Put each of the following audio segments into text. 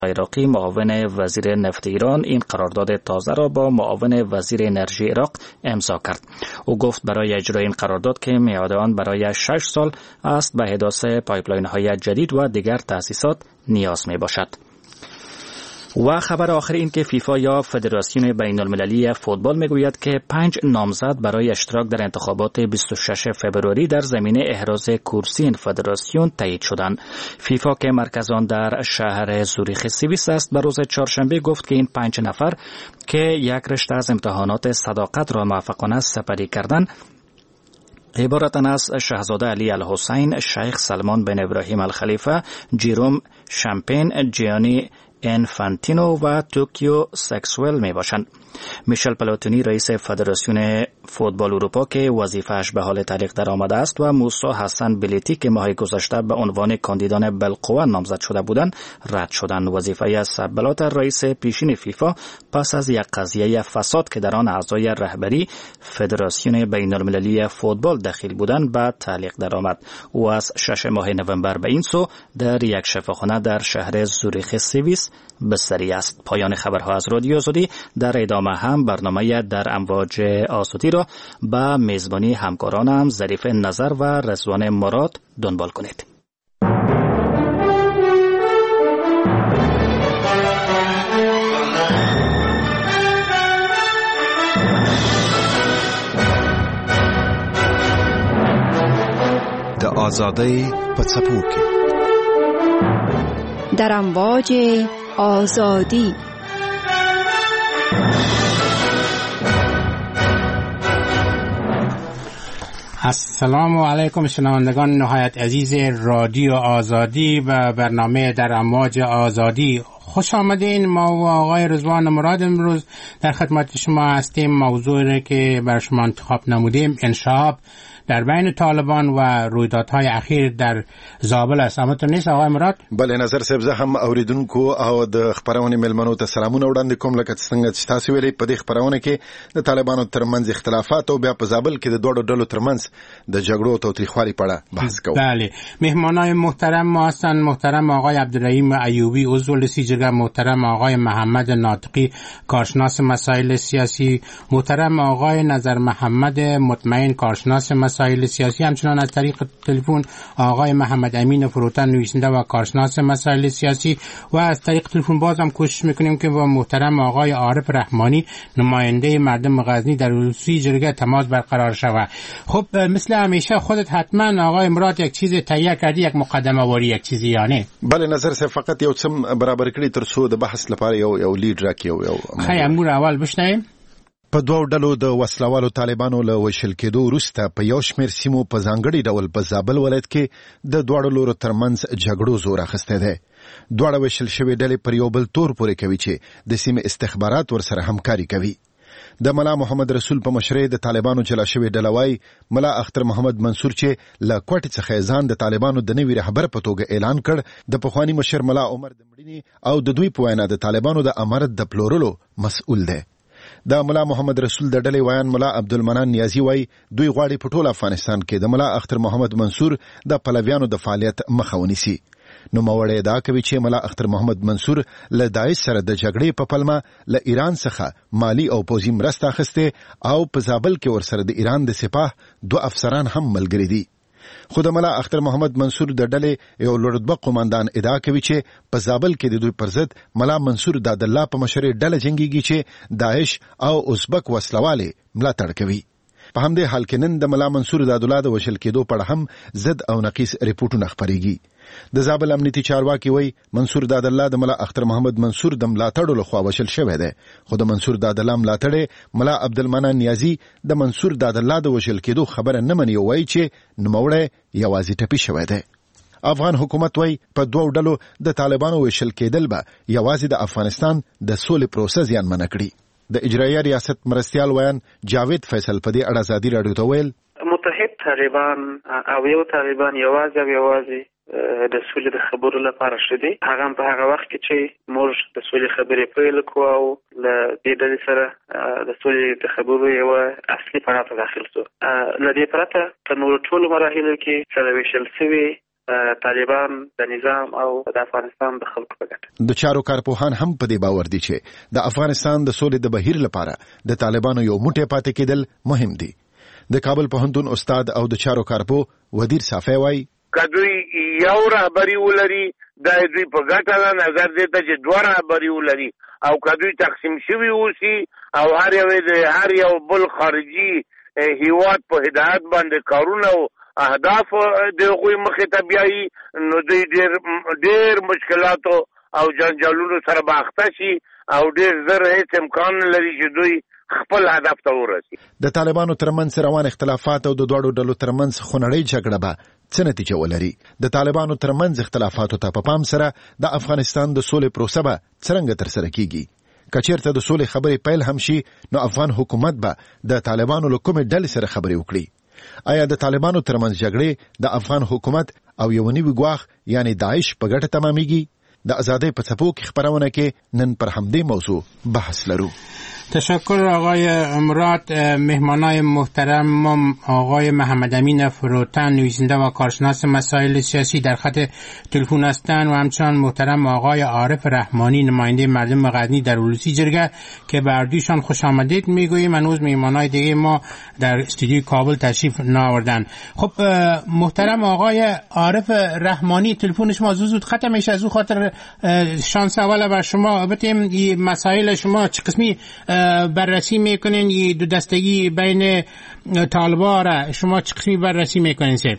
عراقی معاون وزیر نفت ایران این قرارداد تازه را با معاون وزیر انرژی عراق امضا کرد. او گفت برای اجرای این قرارداد که میعاد آن برای 6 سال است به حداث پایپلاین های جدید و دیگر تأسیسات نیاز می باشد. و خبر آخر این که فیفا یا فدراسیون بین المللی فوتبال میگوید که 5 نامزد برای اشتراک در انتخابات 26 فوریه در زمینه احراز کرسی این فدراسیون تایید شدند. فیفا که مرکز آن در شهر زوریخ سوئیس است به روز چهارشنبه گفت که این 5 نفر که یک رشته از امتحانات صداقت را موفقانه سپری کردند عبارتند از شاهزاده علی الحسین، شیخ سلمان بن ابراهیم الخلیفه، جیروم شامپین، جیانی انفانتینو و توکیو سکسول می باشند. میشل پلاتینی رئیس فدراسیون فوتبال اروپا که وظیفه‌اش به حال تعلیق در آمده است و موسی حسن بلیتی که ماه گذشته به عنوان کاندیدان بالقوه نامزد شده بودند رد شدند. وظیفه سر بلاطر رئیس پیشین فیفا پس از یک قضیه فساد که در آن اعضای رهبری فدراسیون بین المللی فوتبال دخیل بودند به تعلیق در آمد. او از 6 ماه نوامبر به این سو در یک شفاخانه در شهر زوریخ سوئیس بستری است. پایان خبرها از رادیو آزادی. در ادامه هم برنامه در امواج آزادی را با میزبانی همکارانم ظریف نظر و رضوان مراد دنبال کنید. د آزادی په څپو کې در امواج آزادی. السلام علیکم شنوندگان نهایت عزیز رادیو آزادی و برنامه در امواج آزادی. خوش آمدین. ما و آقای رضوان مراد امروز در خدمت شما هستیم. موضوعی که بر شما انتخاب نمودیم انشعاب در بین طالبان و رویدادهای اخیر در زابل است. اما تو نیست آقای مراد؟ بله نظر صاحب زه هم اوریدونکو او د خبرونه ملمنو ته سلامونه وړاندې کوم. لکه څنګه چې تاسو ویلي په دې خبرونه کې د طالبانو ترمنځ اختلافات او بیا په زابل کې د دوه ډلو ترمنځ د جګړو او توطئه‌خواري په اړه بحث کوو. بله مهمانای محترم ما هستند. محترم آقای عبدالرحیم ایوبی عضو لسیجرگه، محترم آقای محمد ناطقی کارشناس مسائل سیاسی، محترم آقای نظر محمد مطمئن کارشناس مسائل سیاسی، همچنان از طریق تلفن آقای محمد امین فروتن نویسنده و کارشناس مسائل سیاسی و از طریق تلفن باز هم کوشش میکنیم که با محترم آقای عارف رحمانی نماینده مردم غزنی در سیجرگه تماس برقرار شود. خب مثل همیشه خودت حتما آقای مراد یک چیز تهیه کردی، یک مقدمه واری، یک چیزی یا نه؟ بله نظر صاحب فقط یو څه برابر کړی تر څو د بحث لپاره یو لیډ راکې یو خیر امور اول بشنویم. په دوه ډلو د وسلوالو طالبانو له وشل کېدو وروسته په یو شمېر سیمو په ځانګړي ډول په زابل ولایت کې د دواړو لورو ترمنځ جګړو زور اخیستی دی. دواړه وشل شوې ډلې پر یو بل تور پورې کوي چې د سیمې استخبارات ورسره همکاري کوي. د ملا محمد رسول په مشرۍ د طالبانو چلا شوې ډله وایي ملا اختر محمد منصور چې له کوټې څخه ځان د طالبانو د نوي رهبر په توګه اعلان کړ، د پخواني مشر ملا عمر د مړینې او د دوی په وینا د طالبانو د امارت د پلورلو مسؤل دی. د ملا محمد رسول د ډلې ویان ملا عبدالمنان نیازی وایي دوی غواړي په ټول افغانستان کې د ملا اختر محمد منصور د پلویانو د فعالیت مخه ونیسي. نوموړی ادعا کوي چې ملا اختر محمد منصور له داعش سره د جګړې په پلمه له ایران څخه مالی او پوځي مرسته اخیستې او په زابل کې ورسره د ایران د سپاه 2 افسران هم ملګري دي. خو د ملا اختر محمد منصور د ډلې یو لوړرتبه قوماندان ادعا کوي چې په زابل کې د دوی پر ضد ملا منصور داد الله په مشرۍ ډله جنګيږي چې داعش او ازبک وسلوالې ملاتړ کوي. په همدې حال کې نن د ملا منصور داد الله د وشل کېدو په اړه هم ضد او نقیص ریپورتونه خپرېږي. د زابل امنیتي چارواکي وایي منصور داد الله د ملا اختر محمد منصور د ملاتړو لخوا وشل شوی دی، خو د منصور داد الله ملاتړی ملا عبدالمنان نیازی د منصور داد الله د وشل کېدو خبره نه مني او وایي چې نوموړی یوازې ټپي شوی دی. افغان حکومت وایي په دوه ډلو د طالبانو وشل کېدل به یوازې د افغانستان د سولې پروسه زیانمنه کړي. د اجرایه ریاست مرستیال ویان جاوید فیصل په دې اړه ازادي راډیو ته ویل متحد طالبان او یو طالبان یوازې د سولې د خبرو لپاره شدي. هغه په هغه وخت کې چې موږ د سولې خبرې پیل کوو او له دې ډلې سره د سولې د خبرو یو اصلي پړاو ته داخل شو. له دې پرته په نورو ټولو مراحلو کې سره ویشل شوي طالبان د نظام او د افغانستان د خلکو په ګټه. د چارو کارپوهان هم په دې باور دي چې د افغانستان د سولې د بهیر لپاره د طالبانو یو موټی پاتې کېدل مهم دي. د کابل پوهنتون استاد او د چارو کارپو ودیر صافی وایي کدوی یو رهبری ولري دا دوی په ګټه ده، نظر دې ته چې دوه رهبری ولري او کدوی تقسیم شوي اوسي او هر یو بل خارجي هیواد په هدایت باندې کارونه او اهداف د هغوی مخې ته بیایي، نو دوی ډېر مشکلاتو او جنجالونو سره به اخته شي او ډېر زر هیڅ امکان لري چې دوی خپل هدف ته ورسي. د طالبانو ترمنځ روان اختلافات او د دوړو ډلو ترمنځ خونړۍ جګړه به څه نتیجه ولري؟ د طالبانو ترمنځ اختلافاتو ته په پام سره د افغانستان د سولې پروسه به څرنګه ترسره کیږي؟ کچیرته د سولې خبرې پیل هم شي نو افغان حکومت به د طالبانو له کومې ډلې سره خبرې وکړي؟ آیا د طالبانو ترمنځ جګړې د افغان حکومت او یو نوی ګواښ یعنی داعش په ګټه تمامېږي؟ د ازادۍ په څپو کې خبرونه کې نن پر همدې موضوع بحث لرو. تشکر آقای مراد. مهمانای محترم آقای محمد امین فروتن نویسنده و کارشناس مسائل سیاسی در خط تلفن هستند و همچنان محترم آقای عارف رحمانی نماینده مردم مقدمی در ولسی جرگه که به اردویشان خوش آمدید میگوییم. هنوز مهمانای دیگه ما در استودیوی کابل تشریف نآوردن. خب محترم آقای عارف رحمانی تلفن شما زود ختم میشه، از اون خاطر شانس اول بر شما بتیم این مسائل شما چه قسمی بررسی میکنین؟ یه دو دستگی بین طالبان را شما چه قسمی بررسی میکنین سر؟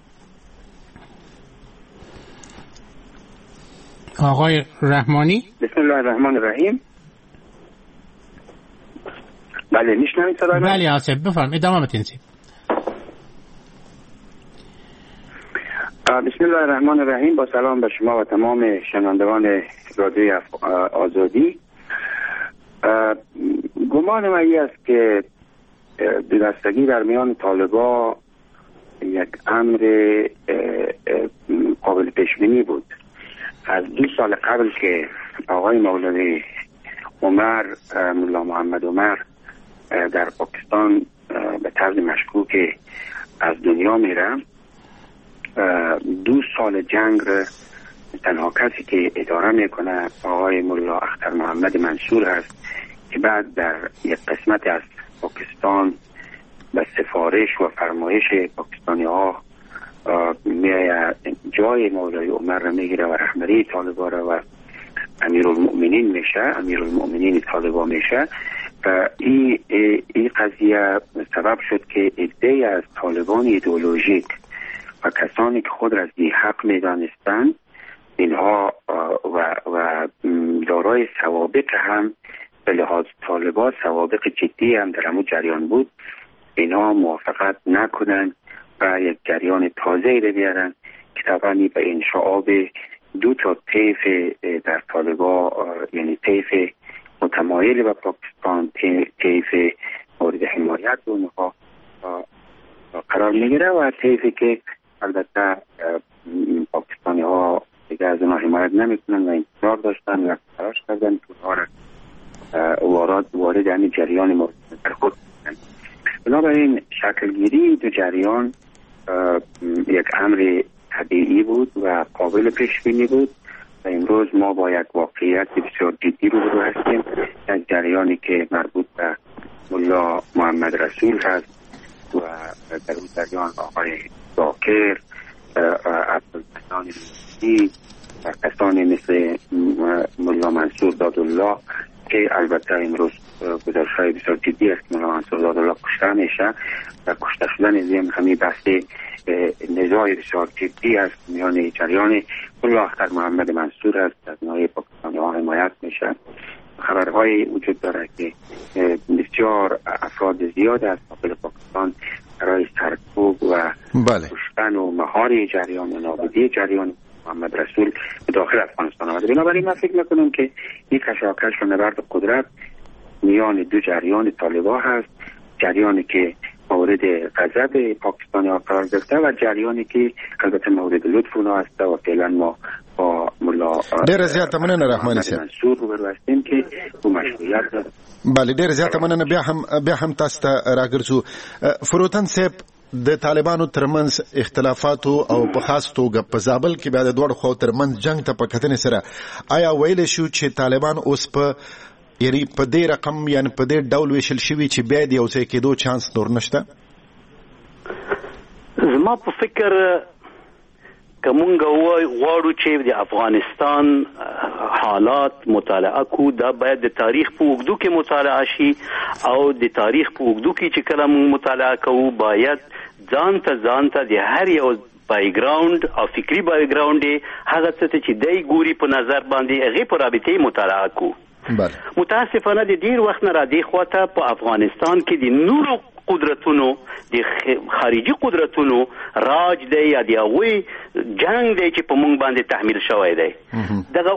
آقای رحمانی. بسم الله الرحمن الرحیم. بله میشنوید صدای من؟ بله آصف بفرم ادامه بتین سید. بسم الله الرحمن الرحیم. با سلام به شما و تمام شنوندگان رادیوی آزادی. گمان من است که دو دستگی در میان طالبان یک امر قابل پیش بینی بود. از 2 سال قبل که آقای مولوی عمر ملا محمد عمر در پاکستان به طرز مشکوک از دنیا میره، 2 سال جنگ تنها کسی که اداره میکنه آقای ملا اختر محمد منصور هست که بعد در یک قسمت از پاکستان به سفارش و فرمایش پاکستانی ها میآید جای مولای عمر را میگیره و رهبری طالبان را و امیرالمؤمنین میشه، امیرالمؤمنین طالبان میشه. این قضیه سبب شد که عده‌ای از طالبان ایدئولوژیک و کسانی که خود را از بی حق میدانستند اینها و دارای سوابق هم به لحاظ طالبان سوابق جدی هم در همون جریان بود، اینها موافقت نکنن و یک جریان تازه را بیارن که طبعا به انشعاب 2 طیف در طالبان، یعنی طیف متمایل به پاکستان، طیف مورد حمایت اونها قرار میگیره و طیفی که البته پاکستانی ها دیگه از اونها حمایت نمیکنن و انتظار داشتن و تلاش کردن که اونها را وارد همین جریان مورد خود کنن. بنابراین شکلگیری 2 جریان یک امر طبیعی بود و قابل پیش بینی بود و امروز ما با یک واقعیت بسیار جدی روبرو هستیم. یک جریانی که مربوط به ملا محمد رسول هست و در اون جریان آقای ذاکر، عبدالفتان موسوی و کسانی مثل ملا منصور دادالله که البته امروز گزارش‌های بسیار جدی است که ملا منصور دادالله کشته میشه و کشته شدن زیم همین بحث نزاع بسیار جدی است میان جریان ملا اختر محمد منصور است از ناحیه پاکستانی ها حمایت میشه. خبرهای وجود داره که بسیار افراد زیاد از داخل پاکستان برای سرکوب و کشتن و مهار جریان و نابودی جریان محمد رسول به داخل افغانستان آمده. بنابراین من فکر میکنم که این کشاکش و نبرد قدرت میان 2 جریان طالبان هست، جریانی که مورد غضب پاکستانی ها قرار گرفته و جریانی که البته مورد لطف اونا هست و فعلا ما با ملا ډیر زیاته مننه رحمانی صاحب منصور روبرو هستیم که او مشروعیت داره. بله ډیر زیاته مننه. بیا هم تاسو ته راګرځو. فروتن صاحب د طالبانو ترمنځ اختلافات او په خاص توګه په زابل کې بیا د دوه خو ترمنځ جنگ ته په کتنې سره آیا ویل شو چې طالبان اوس په یعنی په دې رقم یعنی په دې ډول ویشل شوی چې بیا د یو ځای کېدو چانس نور نشته؟ زما په فکر کومګه غواړو چې د افغانستان حالات مطالعه کو دا باید د تاریخ په اوږدو کې مطالعه شي او د تاریخ په اوږدو کې چې کله موږ مطالعه کوو باید ځان ته د هر یو بای ګراوند او فکری بای ګراوند هغه څه چې دی ګوري په نظر باندې هغه په رابطه مطالعه کو. متاسفانه د ډیر وخت نه را دی خواته په افغانستان کې د نورو قدرتونو د خارجي قدرتونو راج دی یا د هغوی جنگ دی چې په موږ باندې تحمیل شوی دی. دغه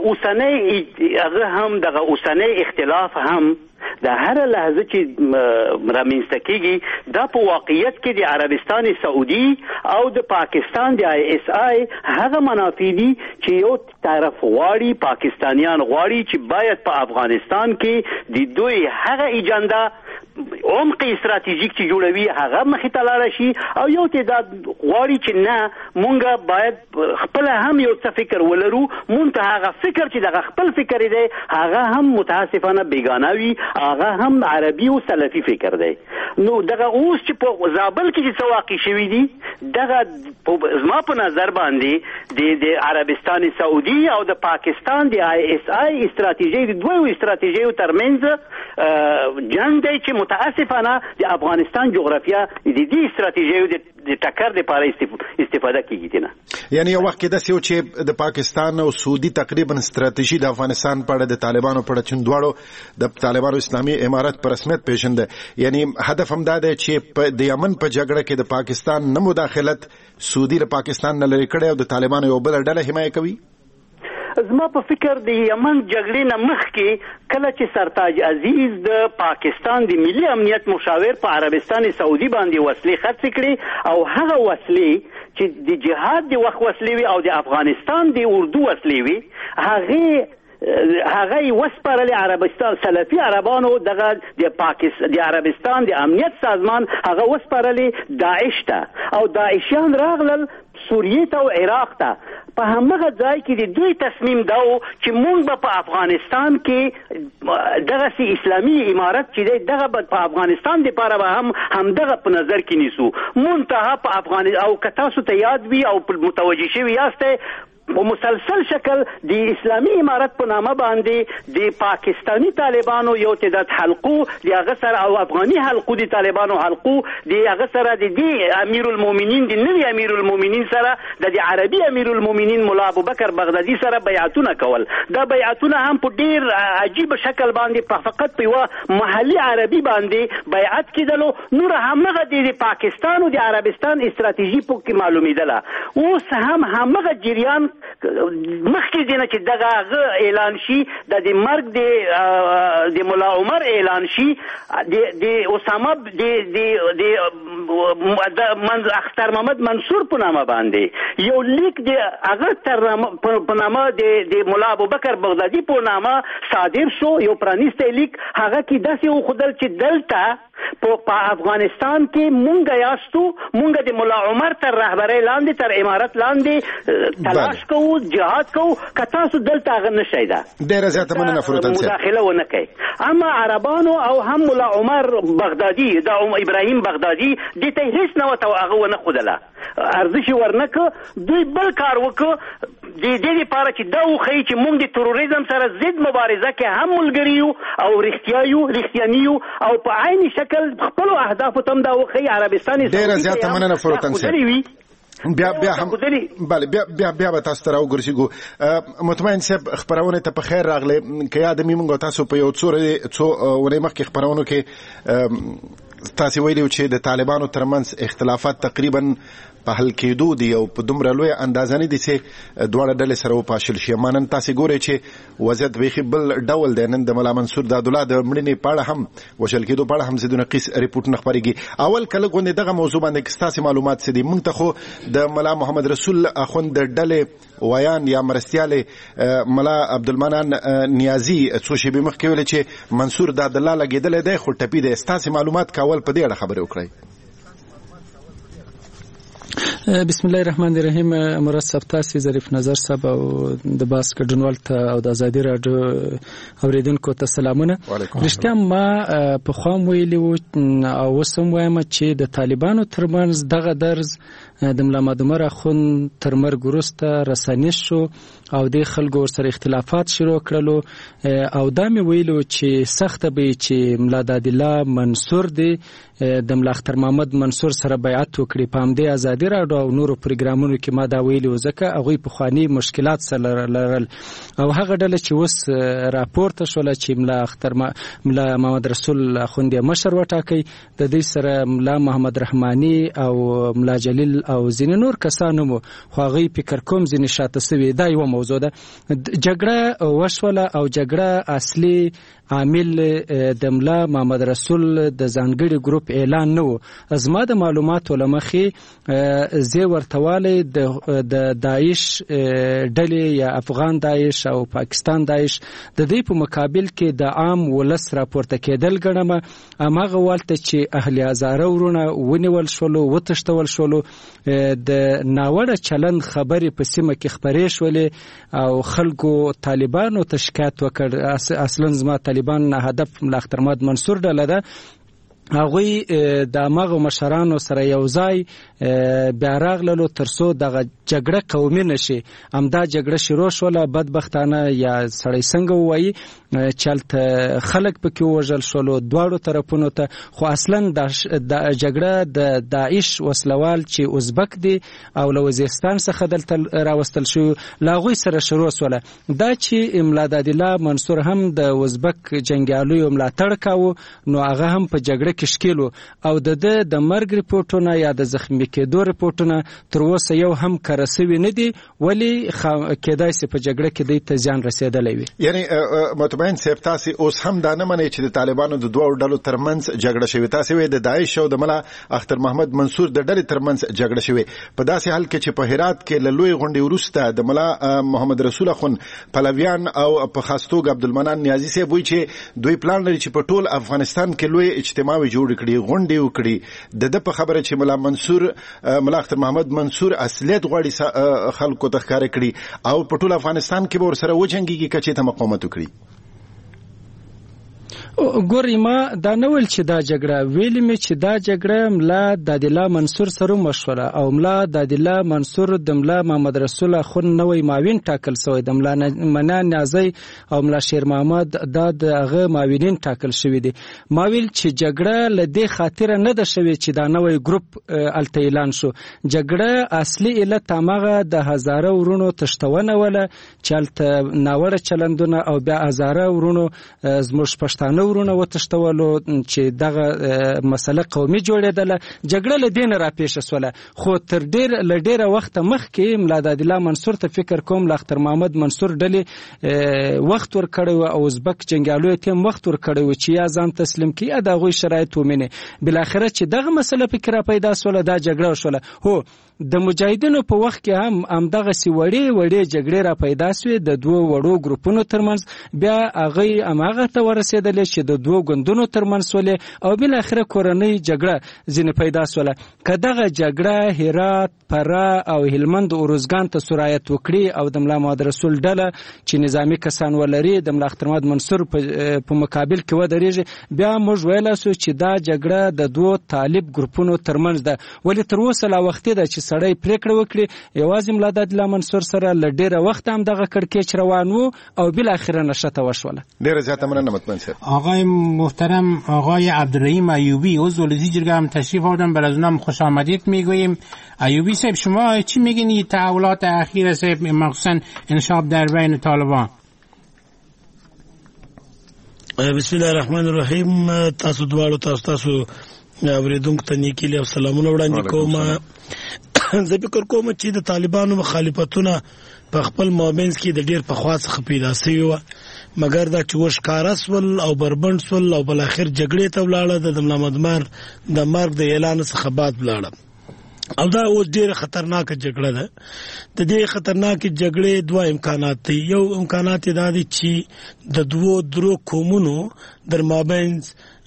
اوسنی اختلاف هم د هر لحظه چې رامنځته کېږي دا په واقعیت کې د عربستان سعودي او د پاکستان د ISI هغه منافع دي چې یو طرف غواړي پاکستانیان غواړي چې باید په افغانستان کې د دوی هغه ایجنډا عمق استراتیژیک چې جوړوي هغه مخې ته لاړ شي او یو تعداد غواړي چې نه مونږ باید خپل هم یو څه فکر ولرو مونږ هغه فکر چې دغه خپل فکر دی هغه هم متاسفانه بیگانه وي هغه هم عربي او سلفي فکر دی. نو دغه اوس چې په زابل کې چې واقع شوی دي دغه زما په نظر باندې د عربستان سعودي او د پاکستان د ISI استراتیژي د دوه استراتیژیو ترمنځ جنگ دی چې متاسفانه د افغانستان جغرافیا د دې استراتیژیو د ټکر لپاره استفاده کیږي نه. یعنی یو وخت کې د سیو چې د پاکستان او سعودي تقریبا استراتیژي د افغانستان په اړه د طالبانو په اړه چندواړو د طالبانو اسلامي امارت پر رسمیت پیژنده. یعنی هدف هم دا دی چې د یمن په جګړه کې د پاکستان نه مداخلت سعودي له پاکستان نه لري کړي او د طالبانو یو بل ډله حمایت کوي. زما په فکر د یمن جګړې نه مخکې کله چې سرتاج عزیز د پاکستان د ملي امنیت مشاور په عربستان سعودي باندې وسلې خرڅ کړې او هغه وسلې چې د جهاد د وخت وسلې وي او د افغانستان د اردو وسلې وي هغه وسپارل عربستان سلفي عربانو دغه د عربستان د امنیت سازمان هغه وسپارل داعش ته او داعشیان راغلل سوریه ته او عراق ته په همغه ځای کې د دوی تصمیم دا و چې مونږ په افغانستان کې دغه سي اسلامي امارت چې دی دغه په افغانستان لپاره به هم دغه په نظر کې نیسو منتها په افغانستان او که تاسو ته یاد وي او متوجه شوي یاستئ په مسلسل شکل د اسلامي امارت په نامه باندې د پاکستانی طالبانو یو تعداد حلقو د هغه سره او افغاني حلقو د طالبانو حلقو د هغه سره د امیر المؤمنین د نوی امیر المؤمنین سره د عربي امیر المؤمنین مولا ابوبکر بغدادي سره بیعتونه کول. دا بیعتونه هم په ډیر عجیب شکل باندې فقط په یو محلي عربي باندې بیعت کیدلو. نور همغه د پاکستان او د عربستان استراتیژي په کې معلومیدله. اوس هم همغه جریان مخکې دینه چې دغه اعلان شي د مرګ د مولا عمر اعلان شي د اسامه د اختر محمد منصور په نامه باندې یو لیک د هغه تر په نامه د مولا ابوبکر بغدادي په نامه صادر شو یو پرانیسته لیک هغه کې داسې وخدل چې دلته په افغانستان کې مونږ یاستو مونږ د مولا عمر تر رهبرۍ لاندې تر امارت لاندې تلاش کوو جهاد کوو که تاسو دلته هغه نشئ ده ډېره زیاته مننه فروتن صاحب مداخله ونه کوي. اما عربانو او هم مولا عمر بغدادي د ابراهیم بغدادي دې ته هیڅ نه وته هغه ونه ښودله ارزش ورنکه دوی بل کار وکړه د دې لپاره چې دا وښیي چې موږ د تروریزم سره ضد مبارزه کې هم ملګري یو او رښتیاني یو او په عین شکل خپل اهدافو ته هم دا وښیي عربستان ډېره زیاته مننه فروتن صاحب. بیا هم بله به تاسو ته راوګرځېږو. مطمئن صاحب خپرونې ته په خیر راغلی. که یاد مې موږ تاسو په یو څو ورځې مخکې خپرونو کې تاسو ویلي چې د طالبانو ترمنځ اختلافات تقریبا په حل کېدو دي او په دومره لویه اندازه نه دي چې دواړه ډلې سره وپاشل شي. اما نن تاسې ګورئ چې وضعیت بیخي بل ډول دی. نن د ملا منصور دادالله د مړینې په اړه هم وژل کېدو په اړه هم ضد نقیص رپورټونه خپرېږي. اول کله غوندې دغه موضوع باندې که ستاسې معلومات څه دي؟ موږ ته خو د ملا محمد رسول اخوند د ډلې ویان یا مرستیالې ملا عبدالمنان نیازي څو شېبې مخکې ویل چې منصور دادالله لګېدلی دی خو ټپي دی. ستاسې معلومات کول په دې اړه خبرې وکړئ. بسم الله الرحمن الرحیم. مراد صاحب تاسو ظریف نظر صاحب او د باس کډنوال ته او د ازادي راډیو اوریدونکو ته سلامونه. رښتیا ما په خوام ویلی او وسم وایم چې د طالبانو ترمنځ دغه درز د ملا محمد اخوند تر مرګ وروسته رسنیز شو او د خلکو سره اختلافات شروع کړلو او دا مې ویلو چې سخته به چې ملا دادالله منصور دی د ملا اختر محمد منصور سره بیعت وکړي په همدې ازادي راډیو او نورو پروګرامونو کې ما دا ویلو ځکه هغوی پخواني مشکلات سره لرل او هغه ډله چې اوس راپورته شوله چې ملا محمد رسول اخوند مشر وټاکي د دې سره ملا محمد رحماني او ملا جلیل او ځینې نور کسانو مو خو هغوی فکر کوم ځینې شاته سوي. دا یوه موضوع ده. جګړه وشوله او جګړه اصلي عامل د ملا محمد رسول د ځانګړي ګروپ اعلان نه و. زما د معلوماتو له مخې زه ورته والی د داعش ډلې یا افغان داعش او پاکستان داعش د دې په مقابل کې د عام ولس راپورته کېدل ګڼم. هماغه والته چې اهل هزاره ورونه ونیول شولو وتښتول شولو د ناوړه چلند خبرې په سیمه کې خپرې شولې او خلکو طالبانو ته شکایت وکړ. اصلا زما طالبان هدف ملا اختر محمد منصور ډله ده. هغوی د هماغو مشرانو سره یو ځای بیا راغللو تر څو دغه جګړه قومي نشي. همدا جګړه شروع شوله بدبختانه یا سړی څنګه ووایي چې هلته خلک پکې ووژل شولو دواړو طرفونو ته. خو اصلا د جګړه د داعش وسلوال چې ازبک دی او له وزیرستان څخه دلته راوستل شوي له هغوی سره شروع شوله. دا چې ملا دادالله منصور هم د ازبک جنګیالیو ملاتړ کاوه نو هغه هم په جګړه کې شکیلو او د مرګ ریپورټونه یا د زخمي کېدو ریپورټونه تر اوسه یو هم کره سوي نه دي. ولې کېدای سي په جګړه کې دوی ته زیان رسېدلی وي. یعنی مطمئن صاحب تاسو اوس هم دا نه منئ چې د طالبانو د دوه ډلو ترمنځ جګړه شوې. تاسو وایي د داعش او د ملا اختر محمد منصور د ډلې ترمنځ جګړه شوې په داسې حال کې چې په هرات کې له لوی غونډې وروسته د ملا محمد رسول اخوند پلویان او په خاص توګه عبدالمنان نیازي صاحب وایي چې دوی پلان لري چې په ټول افغانستان کې لوی اجتماع جوړ کړي غونډې وکړي. د په خبره چې ملا اختر محمد منصور اصلیت غواړي خلکو ته ښکاره کړي او په ټول افغانستان کې به ورسره وجنګېږي که چېرته مقاومت وکړي. ګورې ما دا نه ویل چې دا جګړه ویلې مې چې دا جګړه ملا دادالله منصور سره مشوره او ملا دادالله منصور د ملا محمد رسول اخوند نوی معاون ټاکل شوی د ملا منان نیازی او ملا شیر محمد دا د هغه معاونین ټاکل شوی دي. ما ویل چې جګړه له دې خاطره نه ده شوې چې دا نوی ګروپ الته اعلان شو. جګړه اصلي علت هماغه د هزاره ورونو تښتونه وله چې هلته ناوړه چلندونه او بیا هزاره ورونو زموږ پښتانه ورونه وتښتولو چې دغه مسله قومي جوړېدله. جګړه له دې نه راپېښه سوله. خو تر ډېره وخته مخکې ملا دادالله منصور ته فکر کوم له اختر محمد منصور ډلې وخت ورکړی و او ازبک جنګیالیو ته هم وخت ورکړی و چې یا ځان تسلیم کړي یا د هغوی شرایط ومني. بالاخره چې دغه مسله پکې راپیدا سوله دا جګړه وشوله. هو د مجاهدینو په وخت کې هم همدغسې وړې جګړې راپیدا سوې د دوو وړو ګروپونو ترمنځ. بیا هغوی هماغه ته ورسېدلې چې د دوو ګوندونو ترمنځ سولې او بالاخره کورنۍ جګړه ځینې پیدا سوله. که دغه جګړه هرات فراه او هلمند اروزګان ته سرایت وکړي او د ملا محمد رسول ډله چې نظامي کسان ولري د ملا اختر محمد منصور په مقابل کې ودرېږي بیا موږ ویلی سو چې دا جګړه د دوو طالب ګروپونو ترمنځ ده. ولې تر اوسه لا وختي ده چې سړی پریکړه وکړي. یوازې ملا دادالله منصور سره له ډېره وخته همدغه کړکېچ روان و او بالاخره نشته وشوله. ډېره زیاته مننه مطمئن صاحب. آقای محترم آقای عبدالرحیم ایوبی عضو ولسی جرگه هم تشریف آوردن. بر از اونم خوش آمدید میگوییم. ایوبی صاحب شما چی میگین این تحولات اخیر صاحب مخصوصا انشاب در بین طالبان؟ بسم الله الرحمن الرحیم. تاسو دواړو تاسو اوریدونکو ته نیکی او سلامونه وړاندې کوم. زه فکر کوم چې د طالبانو مخالفتونه په خپل مابینځ کې د ډیر پخوا څخه پیدا شوي وه، مګر دا چې وښکاره سول او بربنډ سول او بالاخر جګړې ته ولاړه. د ملا محمد د مرګ د اعلان څخه بعد ولاړه او دا اوس ډیره خطرناکه جګړه ده. د دې خطرناکې جګړې دوه امکانات دي. یو امکانات دا دي چې د دوو درو قومونو در مابینځ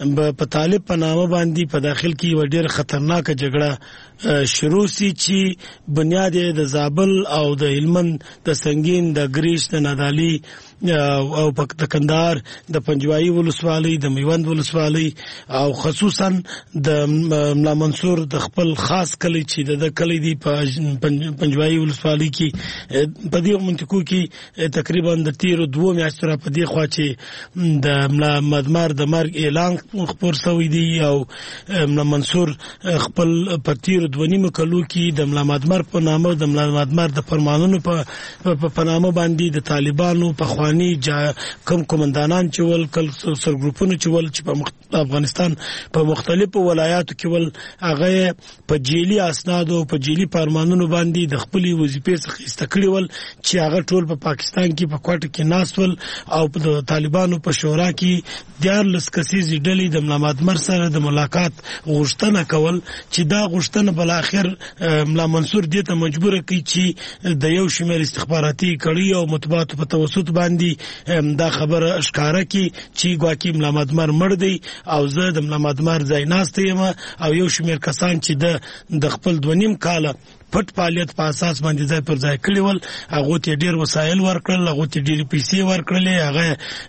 په طالب په نامه باندې په داخل کې و ډېر خطرناک جګړه شروع سي چې بنیاد د زابل او د هلمند د سنگین د گریش د نادالی او په کندهار د پنجوایي ولسوالۍ د میوند ولسوالۍ او خصوصا د ملا منصور د خپل خاص کلی چې د کلی دی په پنجوایي ولسوالۍ کې په دې منطقو کې تقریبا د 2 میاشتو را په دې خوا چې د ملا مدمر د مرګ اعلان خبر شوی دی او ملا منصور خپل په 2.5 کلو کې د ملا مدمر په نامه د ملا مدمر د فرمانونو په نامه باندې د طالبانو په کم کمانډانان چې ول کل سرګروپونه چې ول چې په افغانستان په مختلفو ولایاتو کې ول هغه په جیلی اسناد او په جیلی فرمانونو باندې د خپل وظیفې څخه استقلی ول چې هغه ټول په پاکستان کې په کوټه کې ناسول او په طالبانو په شورا کې 14 کسیزې ډلې د ملا مدمر سره د ملاقات غوښتنه کول چې دا غوښتنه بل اخر ملا منصور دې ته مجبور کړي چې د یو شمېر استخباراتي کړي او مطبوعاتو په توسط باندې دا خبره اشکاره کی چې ګواکې ملا مدمر مړ دی او زه د ملا مدمر ځای ناست یم او یو شمېر کسان چې د خپل 2.5 کاله پټ فعالیت په اساس باندې ځای پر ځای کړی ول هغه ته ډیر وسایل ورکړل هغه ته ډیر پیسې ورکړلې هغه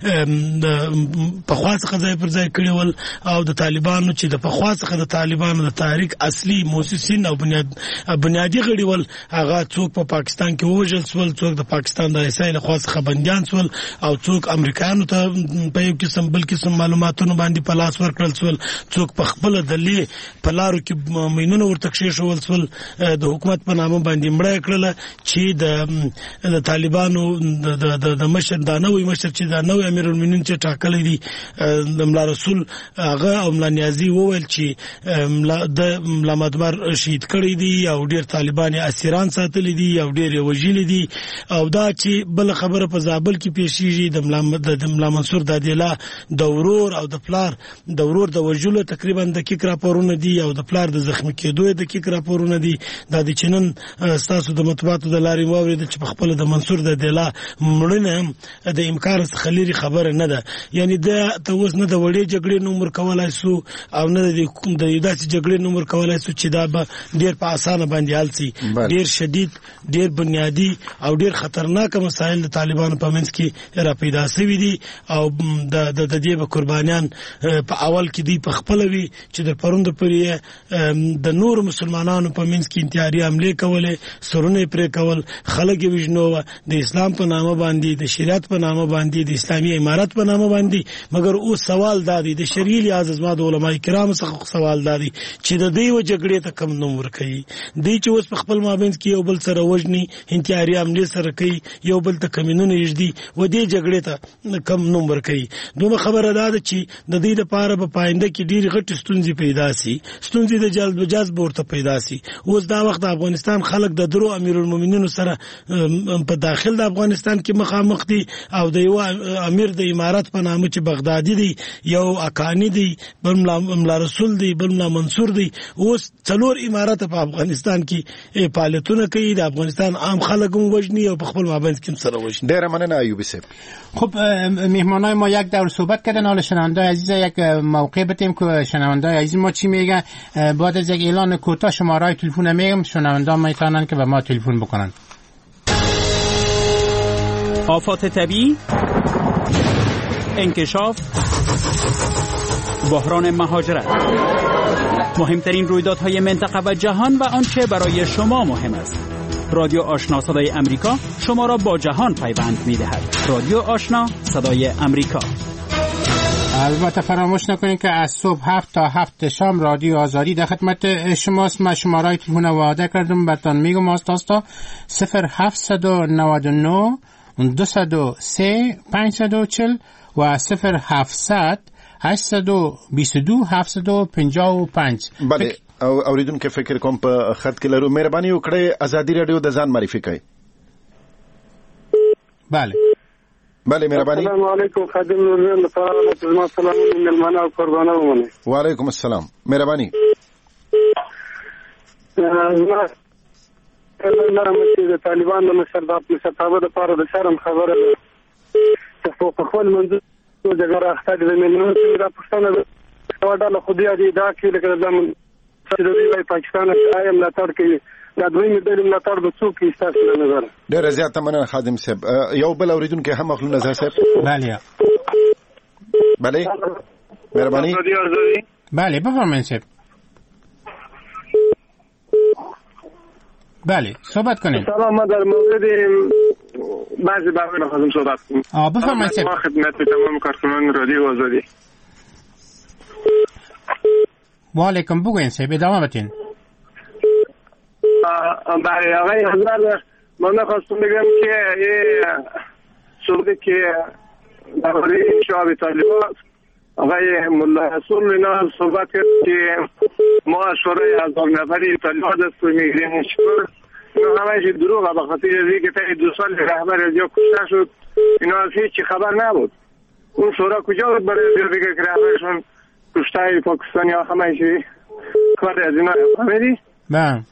په خاصه ځای پر ځای کړی ول او د طالبانو چې د په خاصه د طالبانو د تحریک اصلي مؤسسین او بنیادی غړي ول هغه څوک په پاکستان کې وژل سول څوک د پاکستان د رسایل خاصه بنديان سول او څوک امریکایانو ته په یو قسم بل قسم معلوماتونو باندې په لاس ورکړل سول څوک په خپل دلی په لارو کې مینونه ورته شول سول د حکومت په نامه باندې مړ کړل چې د طالبانو د مشر دا نوې مشر چې دا نوې امیر المؤمنین چې ټاکل دي د ملا رسول هغه او ملا نیازي وویل چې د ملا مدمر شهید کړی دي او ډیر طالبان اسیران ساتل دي او ډیر وژل دي او دا چې بل خبره په زابل کې پیښیږي د ملا منصور د دیلا د ورور او د پلار د ورور د وژلو تقریبا دقیق راپورونه دي او د پلار د زخمی کېدو دقیق راپورونه دي د چنن تاسو د مطبوعاتو د لارې واورید چې په خپل د منصور د دیلا مړنه د امکان څخه لري خبره نه ده یعنی دا ته اوس نه د وړې جګړې نومر کولای سو او نه د داسې جګړې نومر کولای سو چې دا به ډیر په اسانه باندې حل شي ډیر شدید ډیر بنیادی او ډیر خطرناک مسایل د طالبانو په منځ کې را پیدا شوي دي او د دې به قربانیان په اول کې دی په خپل وی چې د پروند پرې د نور مسلمانانو په منځ کې انتحاري حمله کوله سرونه پرې کول خلک وژنو د اسلام په نامه باندې د شریعت په نامه باندې د اسلامي امارت په نامه باندې مګر او سوال دادی د شرعي لحاظ ما د علماء کرام څخه سوال دادی چې د دې و جګړې ته کم نوم ورکړي دی چې اوس په خپل مابین کې یو بل سره وژني انتحاري حمله سره کوي یو بل ته کمینونه یږدي و دې جګړې ته کم نوم ورکړي دوه خبره ده چې د دې لپاره په پاینده کې ډېر غټ ستونزې پیدا سي ستونزې د جذب ورته پیدا سي اوس دا وخت افغانستان خلک د درو امیر المؤمنین سره په داخل د افغانستان کې مخامخ دي او د یو امیر د امارت په نامه چې بغدادي دی یو اکانی دی بل ملا رسول دی بل ملا منصور دی اوس څلور امارت په افغانستان کې فعالیتونه کوي د افغانستان عام خلک هم وژني او په خپل مابین کې سره وژني ډیر مننه ایوبی صاحب خب مهمانای ما یک دور صحبت کردن حالا شنوندای عزیز یک موقع بدیم که شنوندای عزیز ما چی میگن بعد از یک اعلان کوتاه شماره تلفن میگم شنوندا میتونن که به ما تلفن بکنن آفات طبیعی انکشاف بحران مهاجرت مهمترین رویدادهای منطقه و جهان و آنچه برای شما مهم است رادیو آشنا صدای امریکا شما را با جهان پیوند می‌دهد. رادیو آشنا صدای امریکا. البته فراموش نکنید که از صبح 7 تا 7 شام رادیو آزادی در خدمت شماست. من شماره تلفن وعده کردم براتون میگم اساسا 0799 203 540 و 0700 822 755. بله اوریدونکو فکر کوم په خط کې لرو مهرباني وکړئ ازادي رادیو د ځان معرفي کړئ. بله مهرباني. السلام علیکم خادم نور لپاره تاسو سلام ملمانه او قربانه ومنه. وعلیکم السلام مهرباني. د طالبان د مشرتابه لپاره د شرم خبره چې په خپل منځ د جګړه اخته د مليون د پښتنه ډله خو دې ادعا کوي لکه د پاکستان آیا ملاتړ کوي دا دویمې ډلې ملاتړ به څوک کوي ستاسو له نظره؟ ډېره زیاته مننه خادم صاحب. یو بل اورېدونکی هم اخلو نظر صاحب. بله مهرباني. بله بفرمایید صاحب. بله صحبت کنید. سلام، من در مورد بعضی بحث خواستم صحبت کنم. بفرمایید صاحب. خدمت تمام کارکنان رادیو آزادی. و علیکم، بگوین صاحب ادامه بدین. برای آقای حضرت من خواستم بگم که صحبتی که درباره انشاء طالبان آقای ملا رسول اینا صحبت کرد که ما شورای 1000 نفری طالبان دست میگیریم. چطور اینا همه دروغه، به خاطر اینکه تا 2 سال رهبر از جا کشته شد اینا از هیچ خبر نبود. اون شورا کجا بود برای بگه که رهبرشون کشته پاکستانی ها همه چی کار از اینا فهمیدی؟ بعد